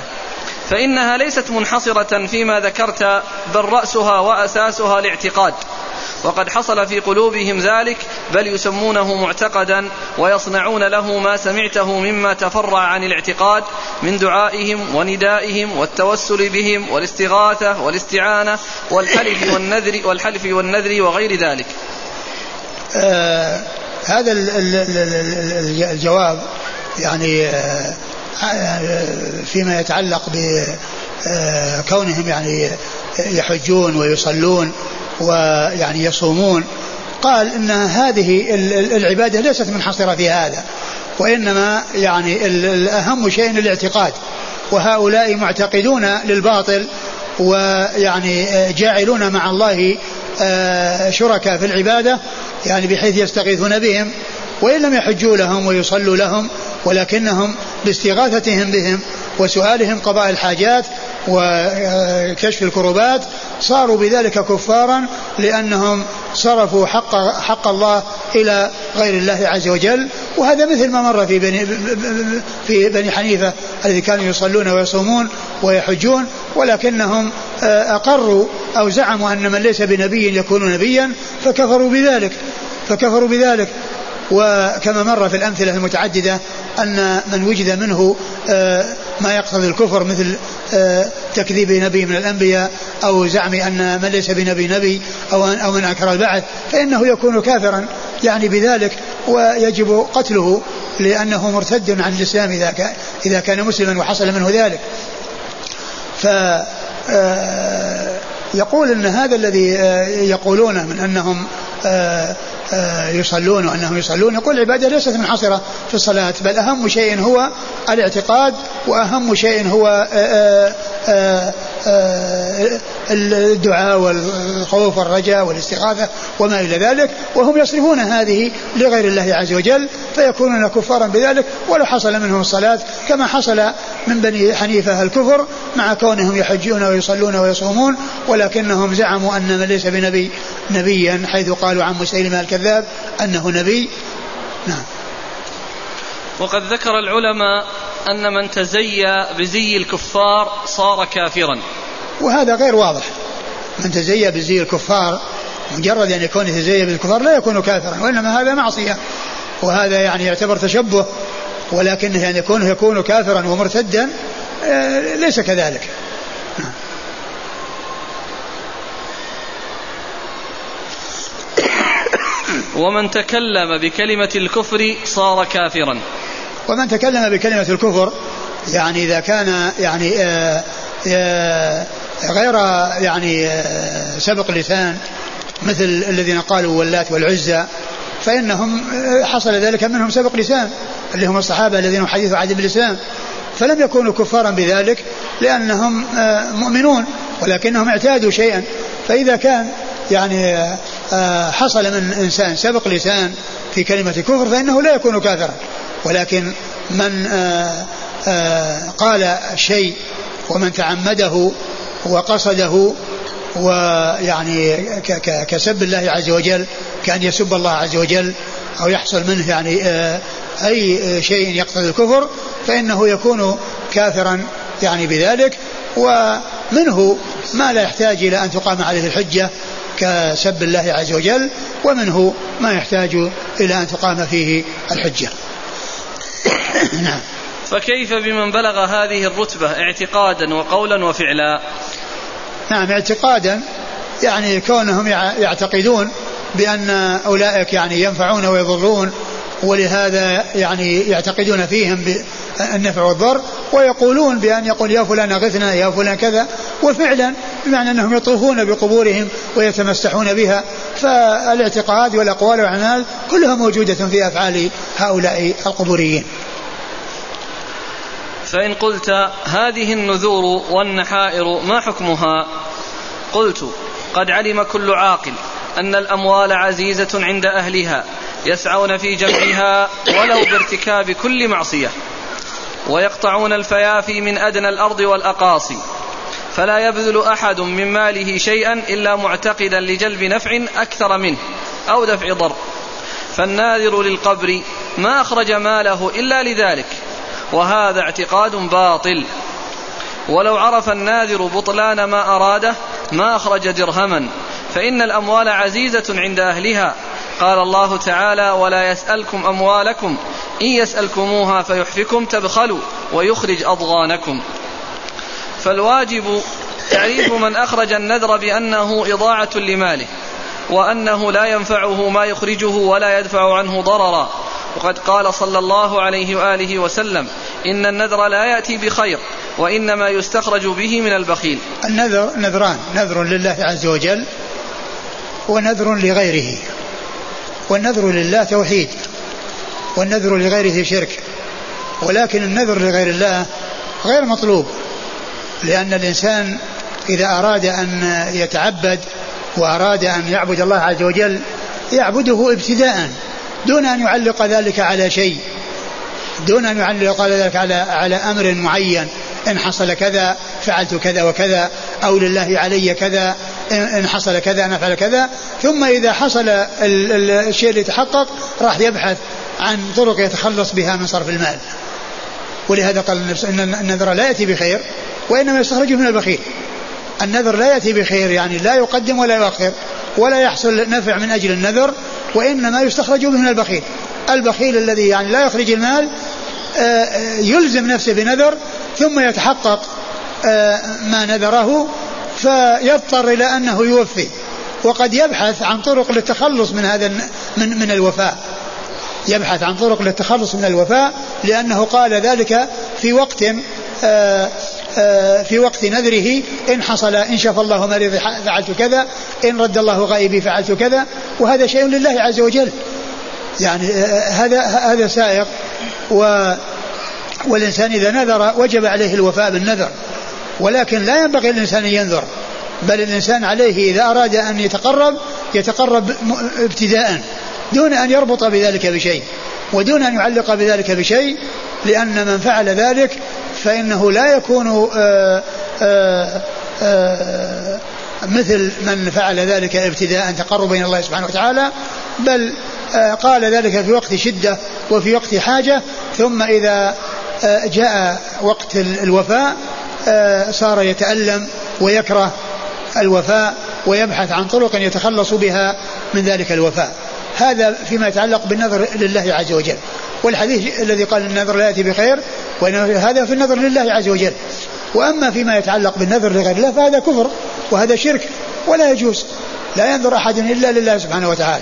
فإنها ليست منحصرة فيما ذكرت بل رأسها وأساسها الاعتقاد، وقد حصل في قلوبهم ذلك، بل يسمونه معتقدا ويصنعون له ما سمعته مما تفرع عن الاعتقاد من دعائهم وندائهم والتوسل بهم والاستغاثة والاستعانة والحلف والنذر, والحلف والنذر وغير ذلك. آه هذا الجواب يعني فيما يتعلق بكونهم يعني يحجون ويصلون ويعني يصومون، قال إن هذه العبادة ليست منحصرة في هذا، وإنما يعني الأهم شيء الاعتقاد، وهؤلاء معتقدون للباطل ويعني جاعلون مع الله شركاء في العبادة، يعني بحيث يستغيثون بهم وإن لم يحجوا لهم ويصلوا لهم، ولكنهم باستغاثتهم بهم وسؤالهم قضاء الحاجات وكشف الكربات صاروا بذلك كفارا، لأنهم صرفوا حق, حق الله إلى غير الله عز وجل. وهذا مثل ما مر في بني, في بني حنيفة الذي كانوا يصلون ويصومون ويحجون، ولكنهم أقروا أو زعموا أن من ليس بنبي يكون نبيا فكفروا بذلك فكفروا بذلك وكما مر في الأمثلة المتعددة أن من وجد منه ما يقتضي الكفر مثل تكذيب نبي من الأنبياء أو زعم أن من ليس بنبي نبي أو من أنكر البعث فإنه يكون كافرا يعني بذلك، ويجب قتله لأنه مرتد عن الإسلام إذا كان مسلما وحصل منه ذلك. فيقول أن هذا الذي يقولونه من أنهم يصلون وأنهم يصلون، يقول العبادة ليست منحصرة في الصلاة، بل أهم شيء هو الاعتقاد، وأهم شيء هو الدعاء والخوف والرجاء والاستغاثة وما إلى ذلك، وهم يصرفون هذه لغير الله عز وجل فيكونون كفارا بذلك ولو حصل منهم الصلاة، كما حصل من بني حنيفة الكفر مع كونهم يحجون ويصلون ويصومون، ولكنهم زعموا أن من ليس بنبي نبيا، حيث قالوا عن مسيلمة الكذاب أنه نبي. نعم. وقد ذكر العلماء أن من تزيى بزي الكفار صار كافرا، وهذا غير واضح. من تزيى بزي الكفار مجرد أن يكون يتزيى بالكفار لا يكون كافرا، وإنما هذا معصية، وهذا يعني يعتبر تشبه، ولكنه يعني يكون يكون كافرا ومرتدا ليس كذلك. ومن تكلم بكلمة الكفر صار كافرا. ومن تكلم بكلمة الكفر يعني إذا كان يعني آآ آآ غير يعني سبق لسان مثل الذين قالوا واللات والعزى، فإنهم حصل ذلك منهم سبق لسان اللي هم الصحابة الذين حديثوا عهد بالإسلام، فلم يكونوا كفارا بذلك لأنهم مؤمنون، ولكنهم اعتادوا شيئا. فإذا كان يعني حصل من إنسان سبق لسان في كلمة كفر فإنه لا يكون كافرا، ولكن من قال شيء ومن تعمده وقصده ويعني كسب الله عز وجل، كان يسب الله عز وجل أو يحصل منه يعني أي شيء يقتضي الكفر، فإنه يكون كافرا يعني بذلك. ومنه ما لا يحتاج إلى أن تقام عليه الحجة كسب الله عز وجل، ومنه ما يحتاج إلى أن تقام فيه الحجة. نعم. فكيف بمن بلغ هذه الرتبة اعتقادا وقولا وفعلا؟ نعم، اعتقادا يعني كونهم يعتقدون بأن أولئك يعني ينفعون ويضرون، ولهذا يعني يعتقدون فيهم النفع والضر، ويقولون بأن يقول يا فلان أغثنا يا فلان كذا، وفعلا بمعنى أنهم يطوفون بقبورهم ويتمسحون بها. فالاعتقاد والأقوال والأعمال كلها موجودة في أفعال هؤلاء القبوريين. فإن قلت هذه النذور والنحائر ما حكمها؟ قلت قد علم كل عاقل أن الأموال عزيزة عند أهلها يسعون في جمعها ولو بارتكاب كل معصية، ويقطعون الفيافي من أدنى الأرض والأقاصي، فلا يبذل أحد من ماله شيئا إلا معتقدا لجلب نفع أكثر منه أو دفع ضر. فالناذر للقبر ما أخرج ماله إلا لذلك، وهذا اعتقاد باطل. ولو عرف الناذر بطلان ما أراده ما أخرج درهما، فإن الأموال عزيزة عند أهلها. قال الله تعالى: ولا يسألكم أموالكم إن يسألكموها فيحفكم تبخلوا ويخرج أضغانكم. فالواجب تعريف من أخرج النذر بأنه إضاعة لماله، وأنه لا ينفعه ما يخرجه ولا يدفع عنه ضررا. وقد قال صلى الله عليه وآله وسلم: إن النذر لا يأتي بخير وإنما يستخرج به من البخيل. النذر نذران: نذر لله عز وجل ونذر لغيره. والنذر لله توحيد، والنذر لغيره شرك. ولكن النذر لغير الله غير مطلوب، لأن الإنسان إذا أراد أن يتعبد وأراد أن يعبد الله عز وجل يعبده ابتداء دون أن يعلق ذلك على شيء، دون أن يعلق ذلك على, على أمر معين: إن حصل كذا فعلت كذا وكذا، أو لله علي كذا، إن حصل كذا نفعل كذا. ثم إذا حصل الشيء اللي يتحقق راح يبحث عن طرق يتخلص بها من صرف المال. ولهذا قال إن النذر لا يأتي بخير وإنما يستخرجه من البخيل. النذر لا يأتي بخير، يعني لا يقدم ولا يؤخر ولا يحصل نفع من أجل النذر، وإنما يستخرج به من البخيل. البخيل الذي يعني لا يخرج المال يلزم نفسه بنذر ثم يتحقق ما نذره فيضطر إلى أنه يوفي، وقد يبحث عن طرق للتخلص من هذا من من الوفاء، يبحث عن طرق للتخلص من الوفاء، لأنه قال ذلك في وقت في وقت نذره: إن حصل إن شفى الله مريضي فعلت كذا، إن رد الله غائبي فعلت كذا. وهذا شيء لله عز وجل، يعني هذا هذا سائق. و والإنسان إذا نذر وجب عليه الوفاء بالنذر، ولكن لا ينبغي الإنسان أن ينذر، بل الإنسان عليه إذا أراد أن يتقرب يتقرب ابتداء دون أن يربط بذلك بشيء ودون أن يعلق بذلك بشيء، لأن من فعل ذلك فإنه لا يكون آآ آآ آآ مثل من فعل ذلك ابتداء تقربا إلى الله سبحانه وتعالى، بل قال ذلك في وقت شدة وفي وقت حاجة، ثم إذا جاء وقت الوفاء صار يتألم ويكره الوفاء ويبحث عن طرق يتخلص بها من ذلك الوفاء. هذا فيما يتعلق بالنذر لله عز وجل. والحديث الذي قال النذر لا يأتي بخير وهذا في النذر لله عز وجل. وأما فيما يتعلق بالنذر لغير الله فهذا كفر وهذا شرك ولا يجوز، لا ينذر أحد إلا لله سبحانه وتعالى.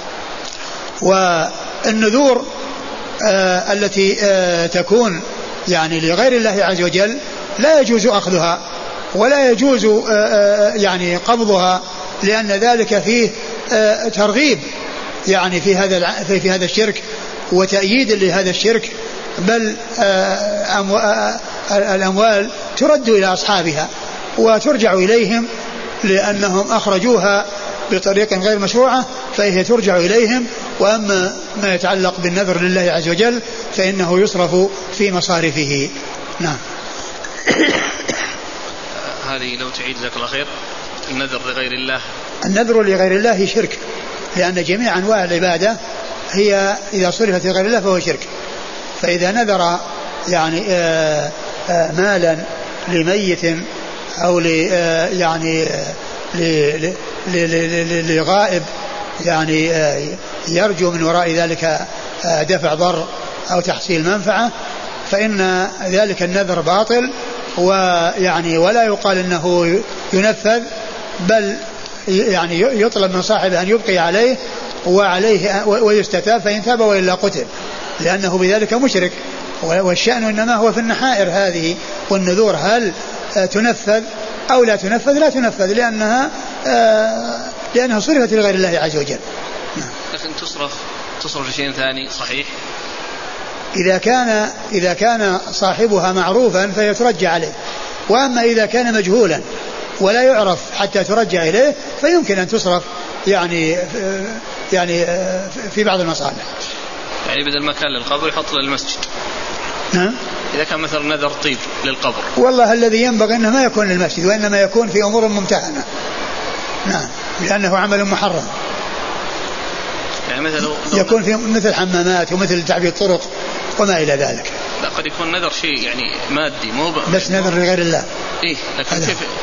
والنذور آه التي آه تكون يعني لغير الله عز وجل لا يجوز أخذها ولا يجوز آه يعني قبضها، لأن ذلك فيه آه ترغيب يعني في هذا في هذا الشرك وتأييد لهذا الشرك، بل آه الأموال ترد إلى أصحابها وترجع إليهم لأنهم أخرجوها بطريق غير مشروعة فهي ترجع إليهم. وأما ما يتعلق بالنذر لله عز وجل فإنه يصرف في مصارفه. نعم. هذه لو تعيد ذلك الأخير: النذر لغير الله. النذر لغير الله شرك، لأن جميع أنواع العبادة هي إذا صرفت لغير الله فهو شرك. فإذا نذر يعني آآ آآ مالا لميت أو يعني لغائب يعني يرجو من وراء ذلك دفع ضر أو تحصيل منفعة، فإن ذلك النذر باطل، ويعني ولا يقال إنه ينفذ، بل يعني يطلب من صاحبه أن يبقي عليه وعليه ويستتاب، فإن تاب وإلا قتل، لأنه بذلك مشرك. والشأن إنما هو في النحائر هذه والنذور، هل تنفذ أو لا تنفذ؟ لا تنفذ، لأنها لأنها صرفت لغير الله عز وجل. لكن تصرف تصرف لشيء ثاني صحيح إذا كان إذا كان صاحبها معروفا فيترجى عليه، وأما إذا كان مجهولا ولا يعرف حتى ترجع إليه فيمكن أن تصرف يعني يعني في بعض المصالح. يعني بدل ما كان للقبر يحط للمسجد. نعم. إذا كان مثلا نذر طيب للقبر. والله الذي ينبغي أنه ما يكون للمسجد، وإنما يكون في أمور ممتهنة. نعم، لأنه عمل محرم. يعني مثل يكون في مثل حمامات ومثل تعبيد طرق وما إلى ذلك. لا، قد يكون نذر شيء يعني مادي، مو بس نذر لغير الله. إيه، لكن كيف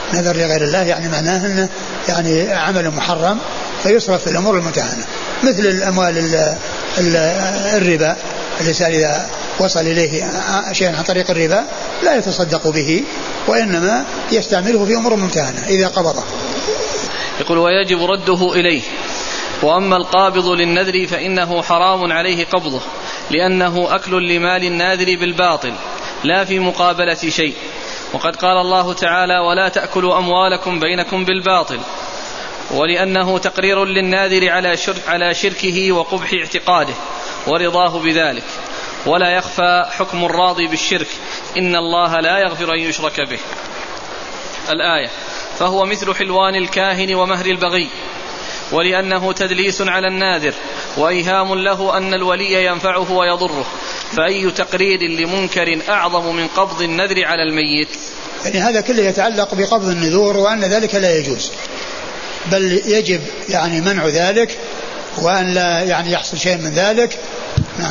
نذر لغير الله يعني معناه أنه يعني عمل محرم فيصرف في الأمور المتهانة، مثل الأموال ال ال الربا. الإنسان إذا وصل إليه شيء عن طريق الربا لا يتصدق به وإنما يستعمله في أمور ممتهنة إذا قبضه. يقول ويجب رده إليه. وأما القابض للنذر فإنه حرام عليه قبضه لأنه أكل لمال الناذر بالباطل لا في مقابلة شيء. وقد قال الله تعالى ولا تأكلوا أموالكم بينكم بالباطل، ولأنه تقرير للناذر على شرك على شركه وقبح اعتقاده ورضاه بذلك. ولا يخفى حكم الراضي بالشرك إن الله لا يغفر أن يشرك به. الآية. فهو مثل حلوان الكاهن ومهر البغي، ولأنه تدليس على الناذر وإيهام له أن الولي ينفعه ويضره، فأي تقرير لمنكر أعظم من قبض النذر على الميت. يعني هذا كله يتعلق بقبض النذور وأن ذلك لا يجوز، بل يجب يعني منع ذلك وأن لا يعني يحصل شيء من ذلك. نعم.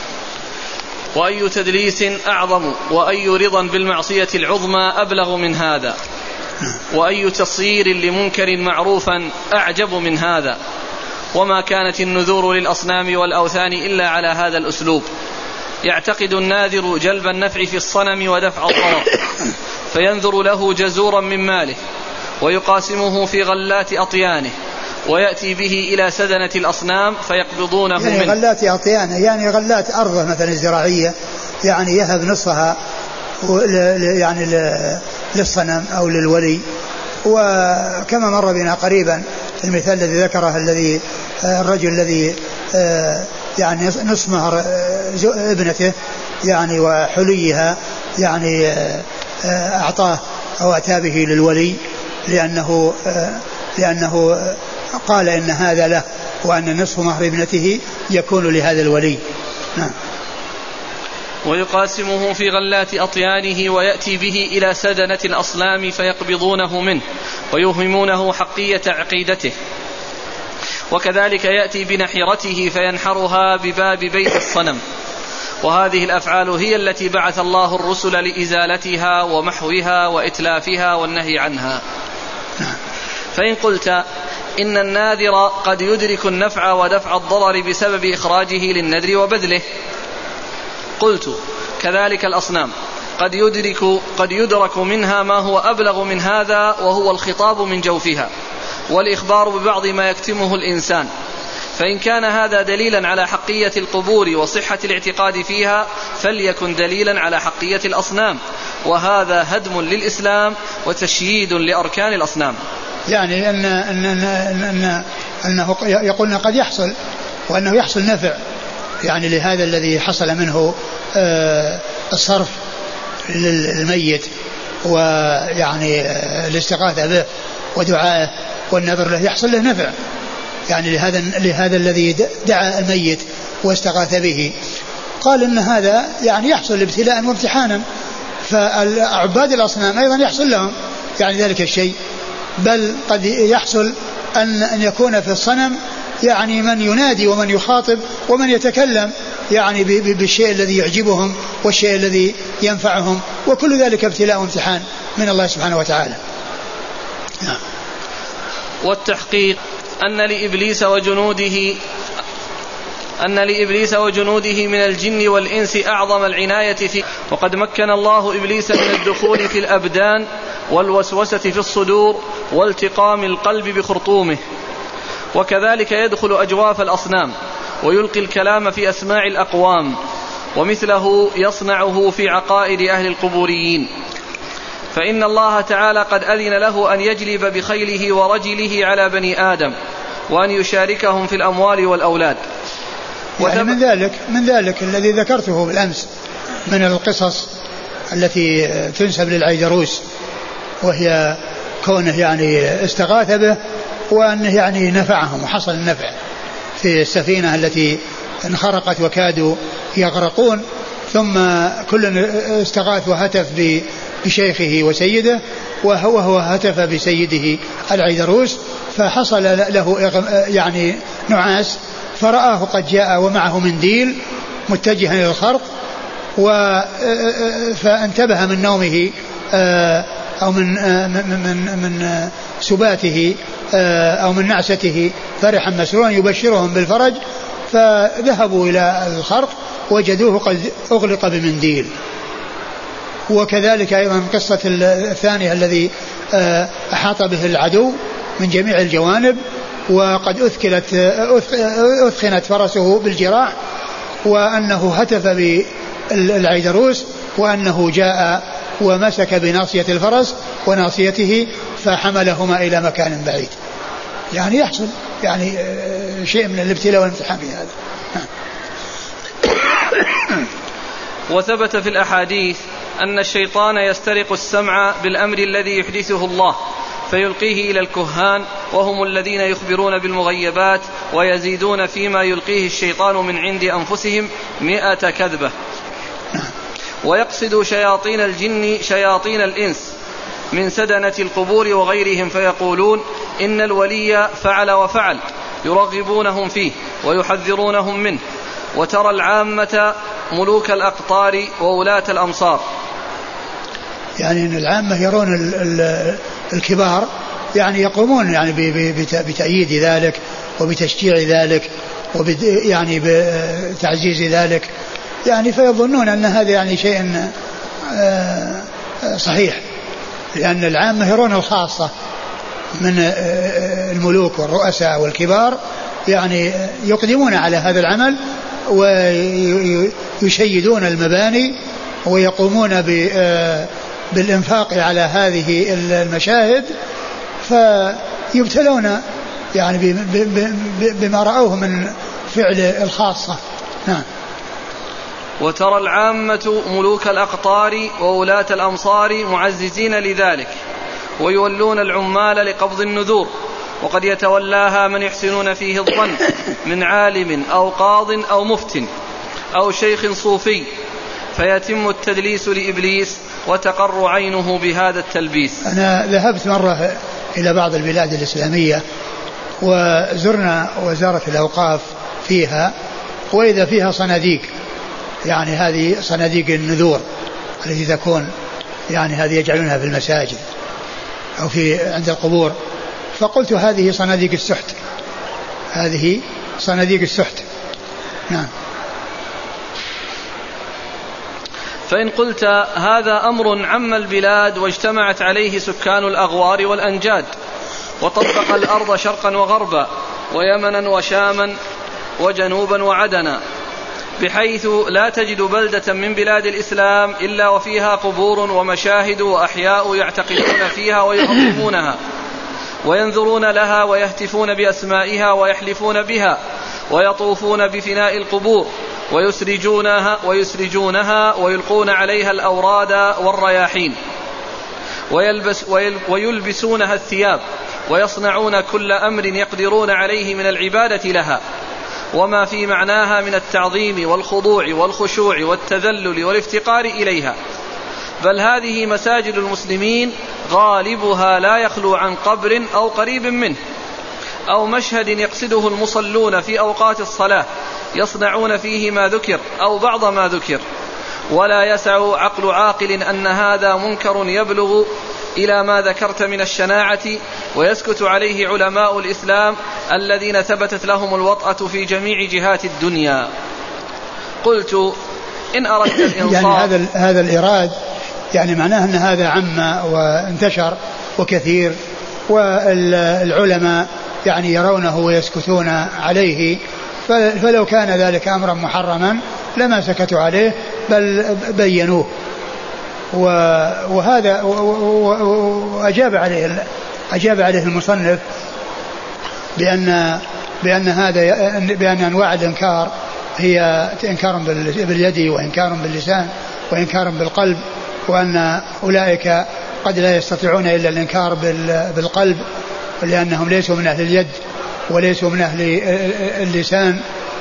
وأي تدليس أعظم وأي رضا بالمعصية العظمى أبلغ من هذا، وأي تصير لمنكر معروفا أعجب من هذا. وما كانت النذور للأصنام والأوثان إلا على هذا الأسلوب. يعتقد الناذر جلب النفع في الصنم ودفع الضرر فينذر له جزورا من ماله ويقاسمه في غلات أطيانه ويأتي به إلى سدنة الأصنام فيقبضونه يعني منه. غلات أطيانه يعني غلات أرضه مثلا الزراعية، يعني يهب نصفها يعني للصنم أو للولي. وكما مر بنا قريبا المثال الذي ذكره الذي الرجل الذي يعني نصف مهر ابنته يعني وحليها يعني أعطاه أو أتى به للولي لأنه لأنه قال إن هذا له وأن نصف مهر ابنته يكون لهذا الولي. نعم. ويقاسمه في غلات أطيانه ويأتي به إلى سدنة الأصنام فيقبضونه منه ويوهمونه حقية عقيدته. وكذلك يأتي بنحرته فينحرها بباب بيت الصنم. وهذه الأفعال هي التي بعث الله الرسل لإزالتها ومحوها وإتلافها والنهي عنها. فإن قلت إن الناذر قد يدرك النفع ودفع الضرر بسبب إخراجه للنذر وبذله، قلت كذلك الأصنام قد يدرك, قد يدرك منها ما هو أبلغ من هذا وهو الخطاب من جوفها والإخبار ببعض ما يكتمه الإنسان. فإن كان هذا دليلا على حقية القبور وصحة الاعتقاد فيها فليكن دليلا على حقية الأصنام، وهذا هدم للإسلام وتشييد لأركان الأصنام. يعني أن أن أن أن أنه يقولنا قد يحصل وأنه يحصل نفع يعني لهذا الذي حصل منه الصرف للميت ويعني الاستغاثة به ودعائه والنذر له يحصل له نفع يعني لهذا لهذا الذي دعا الميت واستغاث به. قال إن هذا يعني يحصل ابتلاء وامتحانا، فالعباد الأصنام أيضا يحصل لهم يعني ذلك الشيء، بل قد يحصل أن أن يكون في الصنم يعني من ينادي ومن يخاطب ومن يتكلم يعني بالشيء الذي يعجبهم والشيء الذي ينفعهم، وكل ذلك ابتلاء وامتحان من الله سبحانه وتعالى. نعم. والتحقيق أن لإبليس وجنوده أن لإبليس وجنوده من الجن والإنس أعظم العناية فيه، وقد مكن الله إبليس من الدخول في الأبدان والوسوسة في الصدور والتقام القلب بخرطومه، وكذلك يدخل أجواف الأصنام ويلقي الكلام في أسماع الأقوام، ومثله يصنعه في عقائد أهل القبوريين. فإن الله تعالى قد أذن له أن يجلب بخيله ورجله على بني آدم وأن يشاركهم في الأموال والأولاد. يعني من ذلك من ذلك الذي ذكرته بالأمس من القصص التي تنسب للعيدروس، وهي كونه يعني استغاث به وأنه يعني نفعهم وحصل النفع في السفينة التي انخرقت وكادوا يغرقون، ثم كل استغاث وهتف بشيخه وسيده وهو هو هتف بسيده العيدروس، فحصل له يعني نعاس فرآه قد جاء ومعه منديل متجها إلى الخرق، فانتبه من نومه أو من من من, من سباته أو من نعسته فرحا مسرورا يبشرهم بالفرج، فذهبوا إلى الخرق وجدوه قد أغلق بمنديل. وكذلك أيضا قصة الثانية الذي أحاط به العدو من جميع الجوانب وقد أثكلت أثخنت فرسه بالجراح، وأنه هتف بالعيدروس وأنه جاء ومسك بناصية الفرس وناصيته فحملهما إلى مكان بعيد. يعني يحصل يعني شيء من الابتلاء والامتحان في هذا. وثبت في الأحاديث أن الشيطان يسترق السمع بالأمر الذي يحدثه الله فيلقيه إلى الكهان وهم الذين يخبرون بالمغيبات ويزيدون فيما يلقيه الشيطان من عند أنفسهم مئة كذبة. ويقصد شياطين الجن شياطين الإنس من سدنة القبور وغيرهم فيقولون إن الولي فعل وفعل يرغبونهم فيه ويحذرونهم منه. وترى العامة ملوك الأقطار وولاة الأمصار، يعني أن العامة يرون ال ال الكبار يعني يقومون يعني بتأييد ذلك وبتشجيع ذلك ويعني بتعزيز ذلك، يعني فيظنون أن هذا يعني شيء صحيح، لأن العامة يرون الخاصة من الملوك والرؤساء والكبار يعني يقدمون على هذا العمل ويشيدون المباني ويقومون بالإنفاق على هذه المشاهد، فيبتلون يعني بما رأوه من فعل الخاصة. نعم. وترى العامة ملوك الأقطار وولاة الأمصار معززين لذلك ويولون العمال لقبض النذور، وقد يتولاها من يحسنون فيه الظن من عالم أو قاض أو مفت أو شيخ صوفي، فيتم التدليس لإبليس وتقر عينه بهذا التلبيس. أنا ذهبت مرة إلى بعض البلاد الإسلامية وزرنا وزارة الأوقاف فيها، وإذا فيها صناديق، يعني هذه صناديق النذور التي تكون يعني هذه يجعلونها في المساجد أو في عند القبور، فقلت هذه صناديق السحت، هذه صناديق السحت. نعم. فإن قلت هذا أمر عم البلاد واجتمعت عليه سكان الأغوار والأنجاد وطبق الأرض شرقا وغربا ويمنا وشاما وجنوبا وعدنا، بحيث لا تجد بلدة من بلاد الإسلام إلا وفيها قبور ومشاهد وأحياء يعتقدون فيها ويعظمونها وينذرون لها ويهتفون بأسمائها ويحلفون بها ويطوفون بفناء القبور ويسرجونها, ويسرجونها ويلقون عليها الأوراد والرياحين ويلبس ويلبسونها الثياب ويصنعون كل أمر يقدرون عليه من العبادة لها وما في معناها من التعظيم والخضوع والخشوع والتذلل والافتقار إليها. بل هذه مساجد المسلمين غالبها لا يخلو عن قبر أو قريب منه أو مشهد يقصده المصلون في أوقات الصلاة يصنعون فيه ما ذكر أو بعض ما ذكر، ولا يسع عقل عاقل أن هذا منكر يبلغ إلى ما ذكرت من الشناعة ويسكت عليه علماء الإسلام الذين ثبتت لهم الوطأة في جميع جهات الدنيا. قلت إن أردت الإنصاف يعني هذا هذا الإراد يعني معناه أن هذا عم وانتشر وكثير، والعلماء يعني يرونه ويسكتون عليه، فلو كان ذلك أمرا محرما لما سكتوا عليه بل بينوه. وهذا وأجاب عليه أجاب عليه المصنف بأن بأن هذا بأن أنواع الإنكار هي إنكار باليد وإنكار باللسان وإنكار بالقلب، وأن أولئك قد لا يستطيعون إلا الإنكار بالقلب لأنهم ليسوا من أهل اليد وليسوا من أهل اللسان،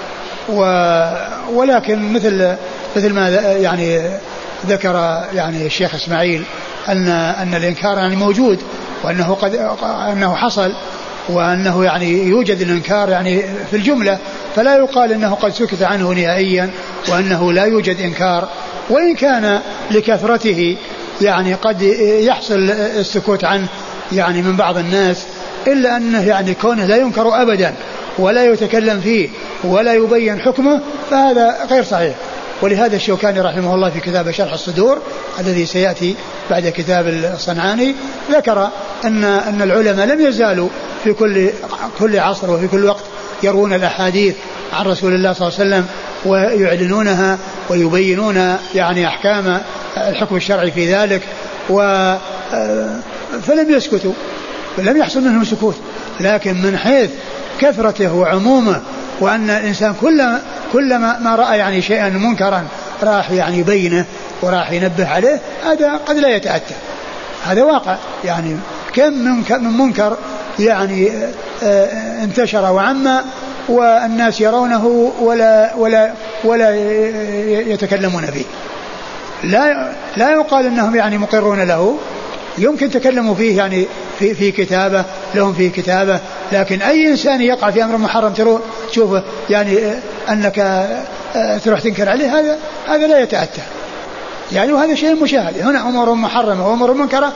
ولكن مثل مثل ما يعني ذكر يعني الشيخ إسماعيل أن أن الإنكار يعني موجود وأنه قد أنه حصل وأنه يعني يوجد الإنكار يعني في الجملة، فلا يقال أنه قد سكت عنه نهائيا وأنه لا يوجد إنكار، وإن كان لكثرته يعني قد يحصل السكوت عنه يعني من بعض الناس، إلا أنه يعني كونه لا ينكر أبدا ولا يتكلم فيه ولا يبين حكمه فهذا غير صحيح. ولهذا الشوكاني رحمه الله في كتاب شرح الصدور الذي سيأتي بعد كتاب الصنعاني ذكر أن أن العلماء لم يزالوا في كل كل عصر وفي كل وقت يروون الأحاديث عن رسول الله صلى الله عليه وسلم ويعلنونها ويبينون يعني أحكام الحكم الشرعي في ذلك، و فلم يسكتوا، لم يحصل منهم سكوت. لكن من حيث كثرته وعمومه وأن الإنسان كلما كلما ما رأى يعني شيئا منكرا راح يعني يبينه وراح ينبه عليه، هذا قد لا يتأتى، هذا واقع. يعني كم من منكر يعني انتشر وعم والناس يرونه ولا ولا ولا يتكلمون فيه. لا لا يقال انهم يعني مقرون له، يمكن تكلموا فيه يعني في في كتابه لهم في كتابه، لكن اي انسان يقع في امر محرم تروح تشوفه يعني انك تروح تنكر عليه، هذا هذا لا يتأتى يعني، وهذا شيء مشاهد. هنا امور محرمه وامور منكره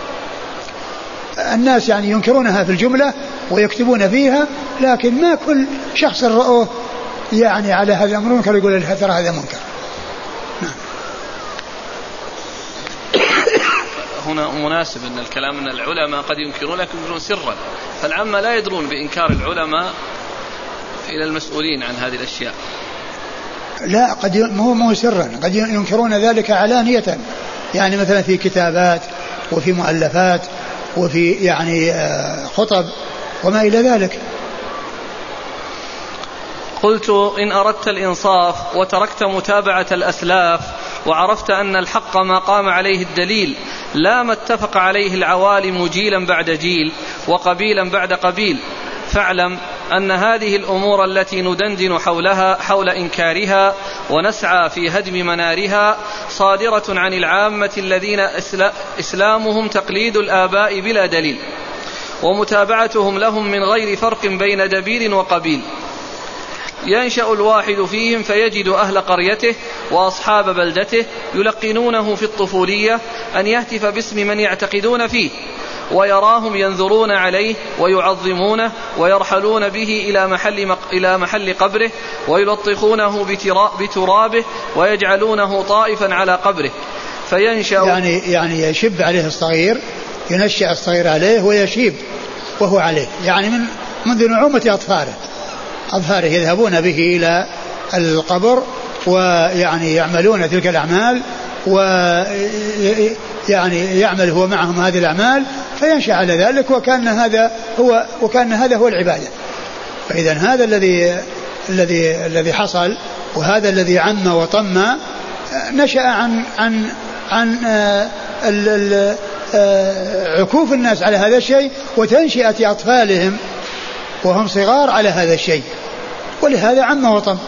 الناس يعني ينكرونها في الجمله ويكتبون فيها، لكن ما كل شخص رأوه يعني على هذا الامر منكر يقول ترى هذا منكر. هنا مناسب أن الكلام أن العلماء قد ينكرون لكن ينكرون سرا، فالعامة لا يدرون بإنكار العلماء إلى المسؤولين عن هذه الأشياء. لا قد مو مو سرا، قد ينكرون ذلك علانية، يعني مثلا في كتابات وفي مؤلفات وفي يعني خطب وما إلى ذلك. قلت إن أردت الإنصاف وتركت متابعة الأسلاف وعرفت أن الحق ما قام عليه الدليل لا ما اتفق عليه العوالم جيلا بعد جيل وقبيلا بعد قبيل، فاعلم أن هذه الأمور التي ندندن حولها حول إنكارها ونسعى في هدم منارها صادرة عن العامة الذين إسلامهم تقليد الآباء بلا دليل ومتابعتهم لهم من غير فرق بين دبيل وقبيل. ينشأ الواحد فيهم فيجد أهل قريته وأصحاب بلدته يلقنونه في الطفولية أن يهتف باسم من يعتقدون فيه، ويراهم ينظرون عليه ويعظمونه ويرحلون به إلى محل, مق... إلى محل قبره ويلطخونه بترا... بترابه ويجعلونه طائفا على قبره فينشأ يعني, يعني يشب عليه الصغير، ينشأ الصغير عليه ويشيب وهو عليه، يعني من منذ نعومة أطفاله أظهاره يذهبون به إلى القبر ويعني يعملون تلك الأعمال ويعني يعمل هو معهم هذه الأعمال فينشأ على ذلك، وكان هذا هو وكان هذا هو العبادة. فإذا هذا الذي الذي الذي حصل وهذا الذي عم وطم نشأ عن عن عن ال ال عكوف الناس على هذا الشيء وتنشئة أطفالهم وهم صغار على هذا الشيء، ولهذا عم وطم.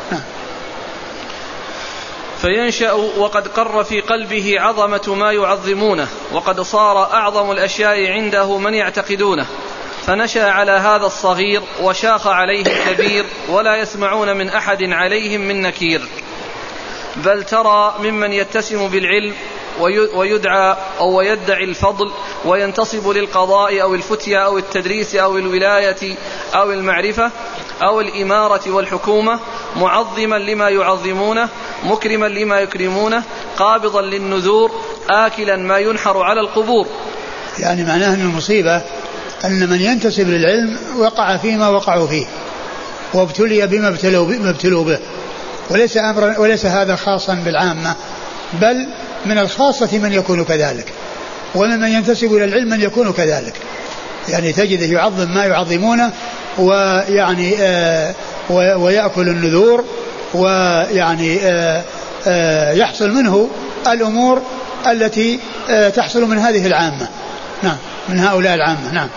فينشأ وقد قر في قلبه عظمة ما يعظمونه وقد صار أعظم الأشياء عنده من يعتقدونه، فنشأ على هذا الصغير وشاخ عليه الكبير ولا يسمعون من أحد عليهم من نكير، بل ترى ممن يتسم بالعلم ويدعى أو ويدعي الفضل وينتصب للقضاء أو الفتية أو التدريس أو الولاية أو المعرفة أو الإمارة والحكومة معظما لما يعظمونه مكرما لما يكرمونه قابضا للنذور آكلا ما ينحر على القبور. يعني معناه أن المصيبة أن من ينتسب للعلم وقع فيما وقعوا فيه وابتلي بما ابتلوا به، وليس أمر وليس هذا خاصا بالعامة، بل من الخاصة من يكون كذلك، ومن ينتسب إلى العلم من يكون كذلك، يعني تجده يعظم ما يعظمونه ويعني آه ويأكل النذور ويعني آه آه يحصل منه الأمور التي آه تحصل من هذه العامة، نعم، من هؤلاء العامة، نعم.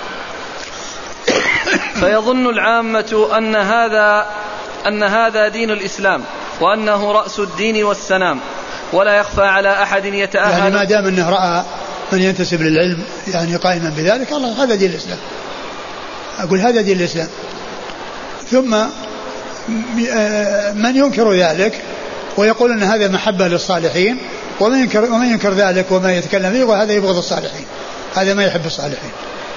فيظن العامة أن هذا أن هذا دين الإسلام وأنه رأس الدين والسنام، ولا يخفى على أحد يتأهل، يعني ما دام أنه رأى من ينتسب للعلم يعني قائما بذلك، الله هذا دين الإسلام، أقول هذا دين الإسلام. ثم من ينكر ذلك ويقول أن هذا محبة للصالحين ومن ينكر, ومن ينكر ذلك وما يتكلم فيه وهذا يبغض الصالحين، هذا ما يحب الصالحين.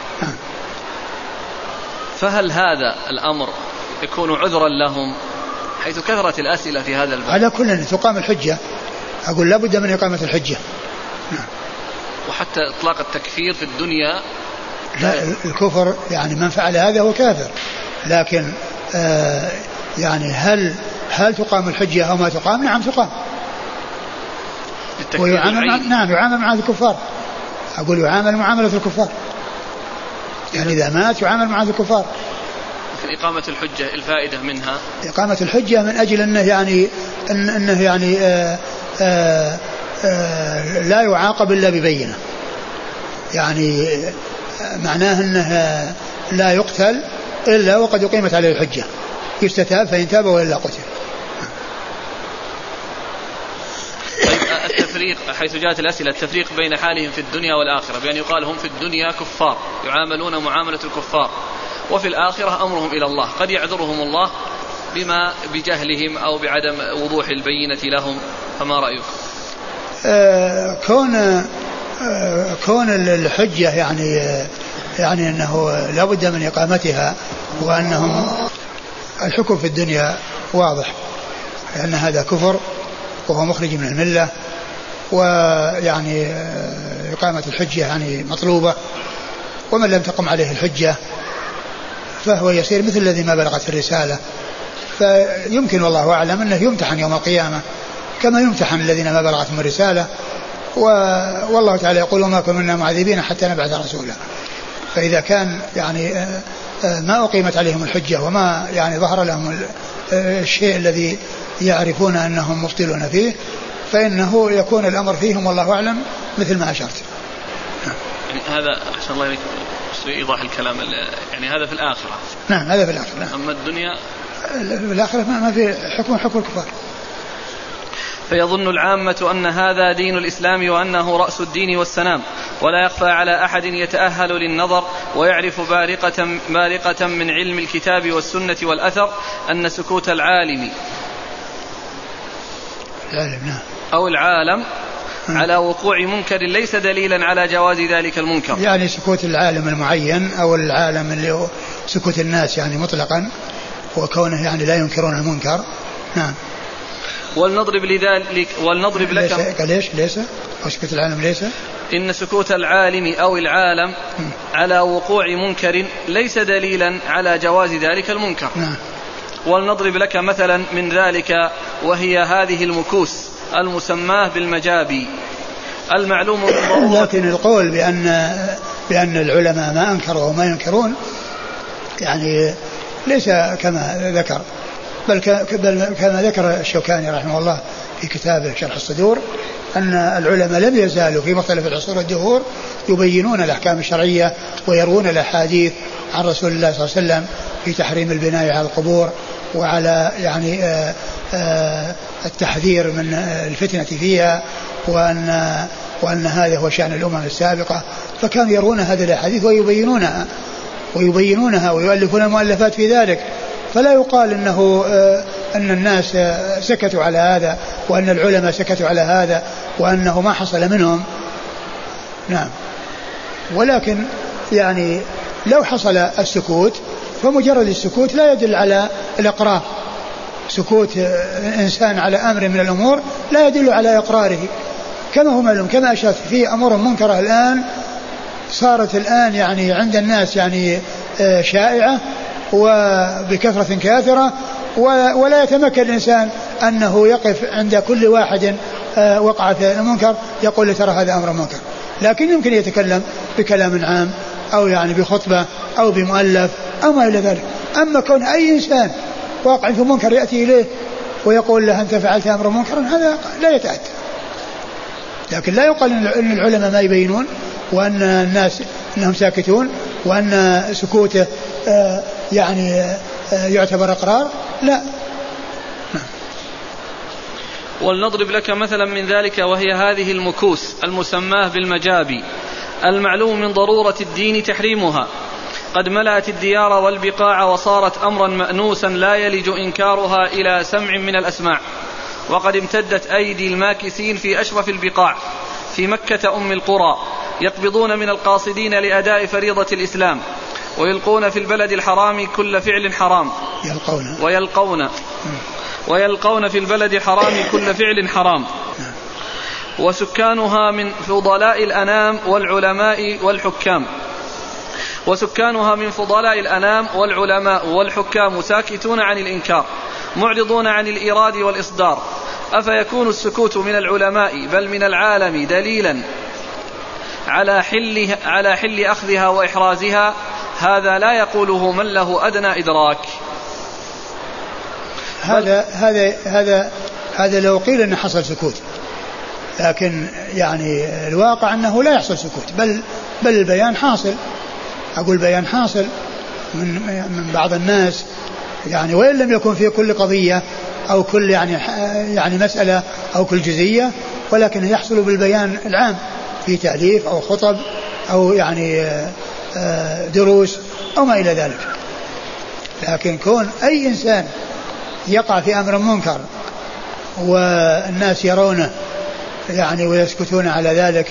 فهل هذا الأمر يكون عذرا لهم حيث كثرت الأسئلة في هذا الباب؟ على كل تقام الحجة، أقول لابد من إقامة الحجة. وحتى إطلاق التكفير في الدنيا لا، الكفر يعني من فعل هذا هو كافر، لكن آه يعني هل هل تقام الحجة أو ما تقام؟ نعم تقام، ويعامل مع... نعم يعامل مع الكفار، أقول يعامل معاملة الكفار، يعني إذا مات يعامل مع الكفار. لكن إقامة الحجة الفائدة منها إقامة الحجة من أجل أنه يعني أنه يعني آآ آآ آآ لا يعاقب إلا ببينة، يعني معناه أنه لا يقتل إلا وقد أقيمت عليه الحجة، يستتاب فإن تاب وإلا قتل. التفريق حيث جاءت الأسئلة، التفريق بين حالهم في الدنيا والآخرة، بأن يقال هم في الدنيا كفار يعاملون معاملة الكفار، وفي الآخرة أمرهم إلى الله، قد يعذرهم الله بما بجهلهم أو بعدم وضوح البينة لهم، فما رأيك؟ آه كون آه كون الحجة يعني آه يعني أنه لا بد من إقامتها، وأنهم الحكم في الدنيا واضح لأن هذا كفر وهو مخرج من الملة، ويعني آه إقامة الحجة يعني مطلوبة، ومن لم تقم عليه الحجة فهو يصير مثل الذي ما بلغت الرسالة، فيمكن والله أعلم أنه يمتحن يوم القيامة كما يمتحن الذين ما بلغتهم الرسالة، والله تعالى يقول وما كنا معذبين حتى نبعث رسولا. فإذا كان يعني ما أقيمت عليهم الحجة وما يعني ظهر لهم الشيء الذي يعرفون أنهم مبطلون فيه، فإنه يكون الأمر فيهم والله أعلم مثل ما أشرت. يعني هذا أحسن الله إليك إيضاح الكلام، يعني هذا في الآخرة. نعم هذا في الآخرة. نعم. أما الدنيا في الآخرة ما في حكم حكم الكفار. فيظن العامة أن هذا دين الإسلام وأنه رأس الدين والسنام، ولا يخفى على أحد يتأهل للنظر ويعرف بارقة, بارقة من علم الكتاب والسنة والأثر أن سكوت العالم العالم أو العالم على وقوع منكر ليس دليلا على جواز ذلك المنكر. يعني سكوت العالم المعين أو العالم اللي هو سكوت الناس يعني مطلقا، وكونه يعني لا ينكرون المنكر. نعم. ولنضرب لذلك ولنضرب لك ليش ليس وسكوت العالم ليس إن سكوت العالم أو العالم م. على وقوع منكر ليس دليلا على جواز ذلك المنكر. نعم. ولنضرب لك مثلا من ذلك وهي هذه المكوس المسماه بالمجابي المعلوم. لكن القول بأن بأن العلماء ما أنكروا وما ينكرون يعني ليس كما ذكر، بل كما ذكر الشوكاني رحمه الله في كتابه شرح الصدور أن العلماء لم يزالوا في مختلف العصور والدهور يبينون الأحكام الشرعية ويروون الأحاديث عن رسول الله صلى الله عليه وسلم في تحريم البناء على القبور وعلى يعني آآ آآ التحذير من الفتنة فيها، وأن, وأن هذا هو شأن الأمم السابقة، فكانوا يرون هذه الأحاديث ويبينونها ويبينونها ويؤلفون المؤلفات في ذلك. فلا يقال إنه أن الناس سكتوا على هذا وأن العلماء سكتوا على هذا وأنه ما حصل منهم. نعم. ولكن يعني لو حصل السكوت فمجرد السكوت لا يدل على الإقرار. سكوت إنسان على أمر من الأمور لا يدل على إقراره، كما هو معلوم كما أشرت في أمور منكرة الآن صارت الآن يعني عند الناس يعني شائعة وبكثرة كاثرة، ولا يتمكن الإنسان أنه يقف عند كل واحد وقع في المنكر يقول ترى هذا أمر منكر، لكن يمكن يتكلم بكلام عام أو يعني بخطبة أو بمؤلف أو ما إلى ذلك. أما كون أي إنسان واقع في منكر يأتي إليه ويقول له أنت فعلت أمر منكر هذا لا يتأتى. لكن لا يقال أن العلماء ما يبينون وأن الناس أنهم ساكتون وأن سكوته آه يعني آه يعتبر إقرار، لا. ولنضرب لك مثلا من ذلك وهي هذه المكوس المسماه بالمجابي المعلوم من ضرورة الدين تحريمها، قد ملأت الديار والبقاع وصارت أمرا مأنوسا لا يلج إنكارها إلى سمع من الأسماع، وقد امتدت أيدي الماكثين في أشرف البقاع في مكة أم القرى يقبضون من القاصدين لأداء فريضة الإسلام ويلقون في البلد الحرام كل فعل حرام يلقون ويلقون ويلقون في البلد الحرام كل فعل حرام وسكانها من فضلاء الأنام والعلماء والحكام وسكانها من فضلاء الأنام والعلماء والحكام ساكتون عن الإنكار معرضون عن الإيراد والإصدار. أفيكون السكوت من العلماء بل من العالم دليلا على حل, على حل أخذها وإحرازها؟ هذا لا يقوله من له أدنى إدراك. هذا هذا هذا هذا لو قيل أنه حصل سكوت، لكن يعني الواقع أنه لا يحصل سكوت، بل بل البيان حاصل. أقول بيان حاصل من من بعض الناس، يعني وإن لم يكن في كل قضية أو كل يعني يعني مسألة أو كل جزئية، ولكن يحصل بالبيان العام في تأليف أو خطب أو يعني دروس أو ما إلى ذلك. لكن كون أي إنسان يقع في أمر منكر والناس يرونه يعني ويسكتون على ذلك،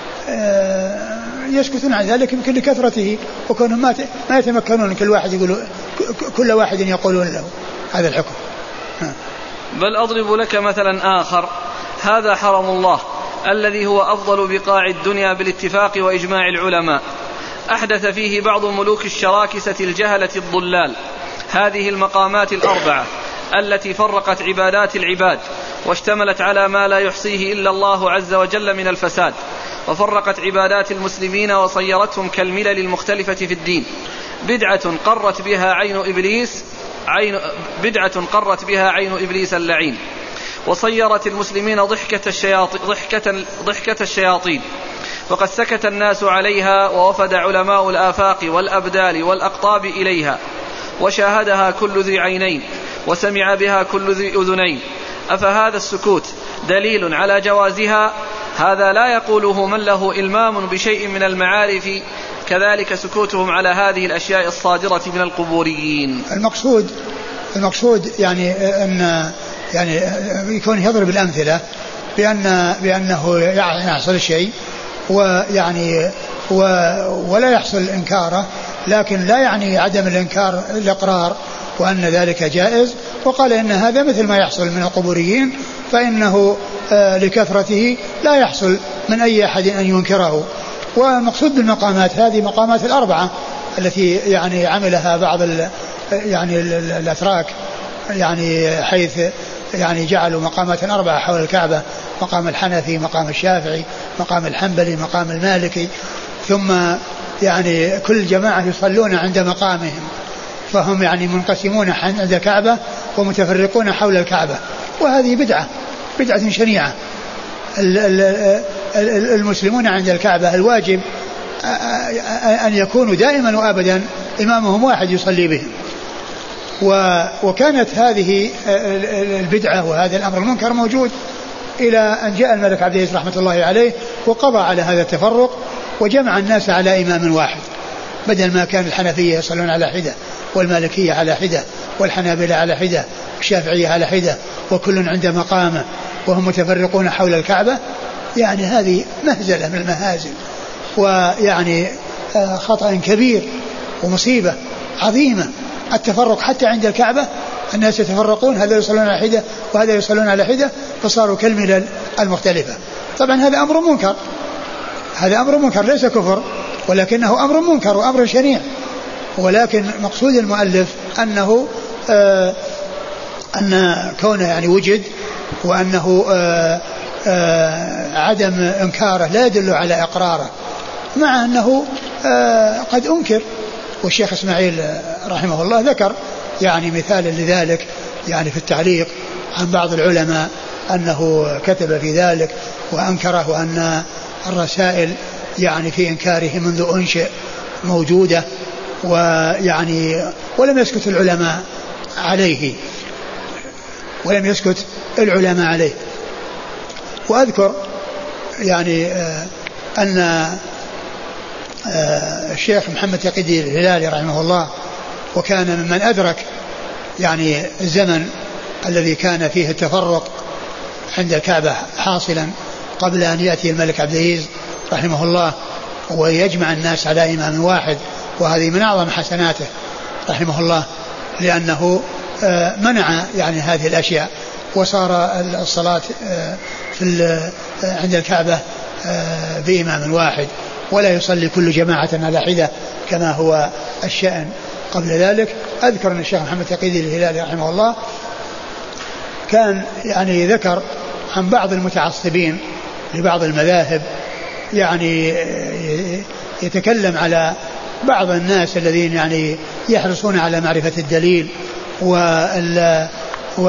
يسكتون عن ذلك يمكن لكثرته وكونهم ما ما يتمكنون كل واحد يقول كل واحد يقولون له هذا الحكم. بل أضرب لك مثلا آخر، هذا حرم الله الذي هو أفضل بقاع الدنيا بالاتفاق وإجماع العلماء، أحدث فيه بعض ملوك الشراكسة الجهلة الضلال هذه المقامات الأربعة التي فرقت عبادات العباد واشتملت على ما لا يحصيه إلا الله عز وجل من الفساد، وفرقت عبادات المسلمين وصيرتهم كالملل المختلفة في الدين، بدعة قرت بها عين إبليس عين بدعة قرت بها عين إبليس اللعين، وصيرت المسلمين ضحكة الشياطين, ضحكة, ضحكة الشياطين وقد سكت الناس عليها ووفد علماء الآفاق والأبدال والأقطاب إليها وشاهدها كل ذي عينين وسمع بها كل ذي أذنين. أفهذا السكوت دليل على جوازها؟ هذا لا يقوله من له إلمام بشيء من المعارف، كذلك سكوتهم على هذه الأشياء الصادرة من القبوريين. المقصود المقصود يعني أن يعني يكون يضرب الأمثلة بأن بأنه يحصل الشيء ويعني ولا يحصل إنكاره، لكن لا يعني عدم الإنكار الإقرار وأن ذلك جائز. وقال إن هذا مثل ما يحصل من القبوريين، فإنه لكثرته لا يحصل من أي أحد أن ينكره. والمقصود بالمقامات هذه مقامات الأربعة التي يعني عملها بعض يعني الأتراك، يعني حيث يعني جعلوا مقامات أربعة حول الكعبة: مقام الحنفي، مقام الشافعي، مقام الحنبلي، مقام المالكي، ثم يعني كل جماعة يصلون عند مقامهم، فهم يعني منقسمون عند الكعبة ومتفرقون حول الكعبة، وهذه بدعة بدعة شنيعة. المسلمون عند الكعبة الواجب أن يكونوا دائما وأبدا إمامهم واحد يصلي بهم. وكانت هذه البدعة وهذا الأمر المنكر موجود إلى أن جاء الملك عبد العزيز رحمة الله عليه وقضى على هذا التفرق وجمع الناس على إمام واحد، بدل ما كان الحنفية يصلون على حدة والمالكية على حدة والحنابلة على حدة والشافعية على حدة وكل عند مقامه وهم متفرقون حول الكعبة. يعني هذه مهزلة من المهازل، ويعني خطأ كبير ومصيبة عظيمة التفرق حتى عند الكعبة. الناس يتفرقون، هذا يصلون على حدة وهذا يصلون على حدة، فصاروا كالملل المختلفة. طبعا هذا أمر منكر، هذا أمر منكر ليس كفر، ولكنه أمر منكر وأمر شنيع. ولكن مقصود المؤلف أنه آه أن كونه يعني وجد، وأنه آه آه عدم إنكاره لا يدل على إقراره، مع أنه آه قد أنكر. والشيخ إسماعيل رحمه الله ذكر يعني مثال لذلك يعني في التعليق عن بعض العلماء أنه كتب في ذلك وأنكره، وأن الرسائل يعني في إنكاره منذ أنشئ موجودة، ويعني ولم يسكت العلماء عليه ولم يسكت العلماء عليه. وأذكر يعني أن الشيخ محمد تقي الدين الهلالي رحمه الله، وكان ممن أدرك يعني الزمن الذي كان فيه التفرق عند الكعبة حاصلا قبل أن يأتي الملك عبد العزيز رحمه الله ويجمع الناس على إمام واحد، وهذه من أعظم حسناته رحمه الله، لأنه منع يعني هذه الأشياء، وصار الصلاة في عند الكعبة بإمام واحد، ولا يصلي كل جماعة على حدة كما هو الشأن قبل ذلك. أذكر أن الشيخ محمد تقي الهلالي رحمه الله كان يعني ذكر عن بعض المتعصبين لبعض المذاهب، يعني يتكلم على بعض الناس الذين يعني يحرصون على معرفة الدليل وال و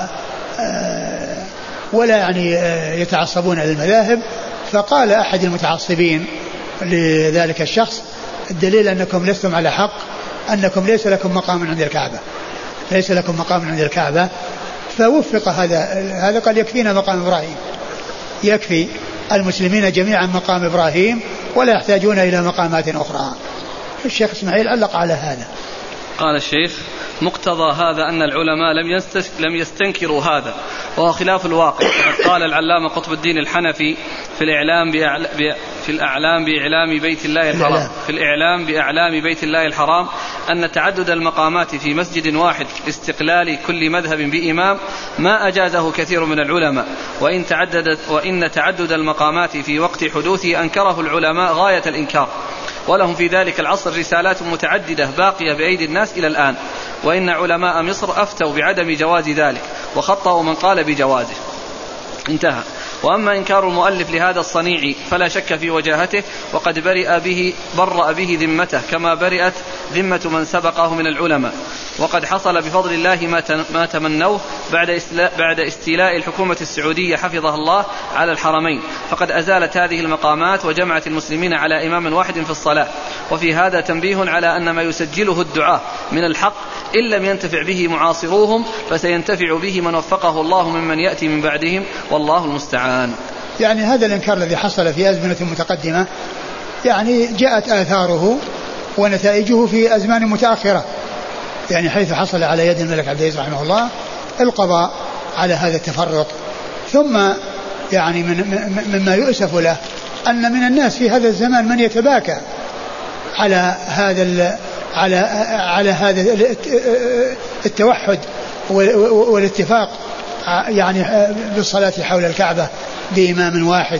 ولا يعني يتعصبون للمذاهب. فقال أحد المتعصبين لذلك الشخص: الدليل أنكم لستم على حق، أنكم ليس لكم مقام عند الكعبة، ليس لكم مقام عند الكعبة. فوفق هذا هذا قال: يكفينا مقام إبراهيم، يكفي المسلمين جميعا مقام إبراهيم ولا يحتاجون إلى مقامات أخرى. الشيخ إسماعيل علق على هذا. قال الشيخ: مقتضى هذا أن العلماء لم لم يستنكروا هذا، وهو خلاف الواقع. قال العلامة قطب الدين الحنفي في الإعلام بأعل... في الأعلام بإعلام بيت الله الحرام في الإعلام بأعلام بيت الله الحرام أن تعدد المقامات في مسجد واحد استقلال كل مذهب بإمام ما أجازه كثير من العلماء، وإن تعددت وإن تعدد المقامات في وقت حدوثه أنكره العلماء غاية الإنكار، ولهم في ذلك العصر رسالات متعددة باقية بأيدي الناس إلى الآن، وإن علماء مصر أفتوا بعدم جواز ذلك وخطأوا من قال بجوازه. انتهى. وأما إنكار المؤلف لهذا الصنيع فلا شك في وجاهته، وقد برئ به برأ به ذمته كما برئت ذمة من سبقه من العلماء، وقد حصل بفضل الله ما تمنوه بعد بعد استيلاء الحكومة السعودية حفظها الله على الحرمين، فقد أزالت هذه المقامات وجمعت المسلمين على إمام واحد في الصلاة. وفي هذا تنبيه على أن ما يسجله الدعاة من الحق إن لم ينتفع به معاصروهم فسينتفع به من وفقه الله ممن يأتي من بعدهم، والله المستعان. يعني هذا الإنكار الذي حصل في أزمنة متقدمة يعني جاءت آثاره ونتائجه في أزمان متأخرة، يعني حيث حصل على يد الملك عبد العزيز رحمه الله القضاء على هذا التفرق. ثم يعني من مما يؤسف له أن من الناس في هذا الزمان من يتباكى على هذا على على هذا التوحد والاتفاق يعني بالصلاة حول الكعبة بإمام واحد.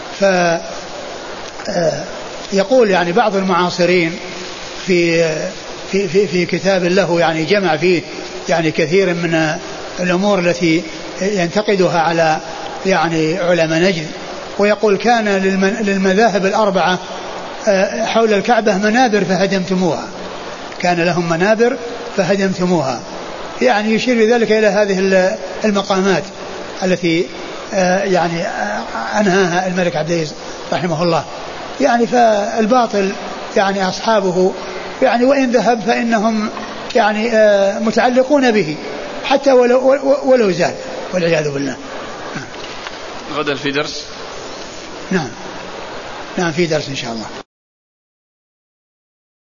فيقول يعني بعض المعاصرين في في في في كتاب له يعني جمع فيه يعني كثير من الأمور التي ينتقدها على يعني علماء نجد، ويقول: كان للمذاهب الأربعة حول الكعبة منابر فهدمتموها، كان لهم منابر فهدمتموها، يعني يشير بذلك إلى هذه المقامات التي يعني أنهاها الملك عبد العزيز رحمه الله. يعني فالباطل يعني أصحابه يعني وإن ذهب فإنهم يعني متعلقون به حتى ولو, ولو زال، والعياذ بالله. غدا في درس. نعم نعم في درس إن شاء الله.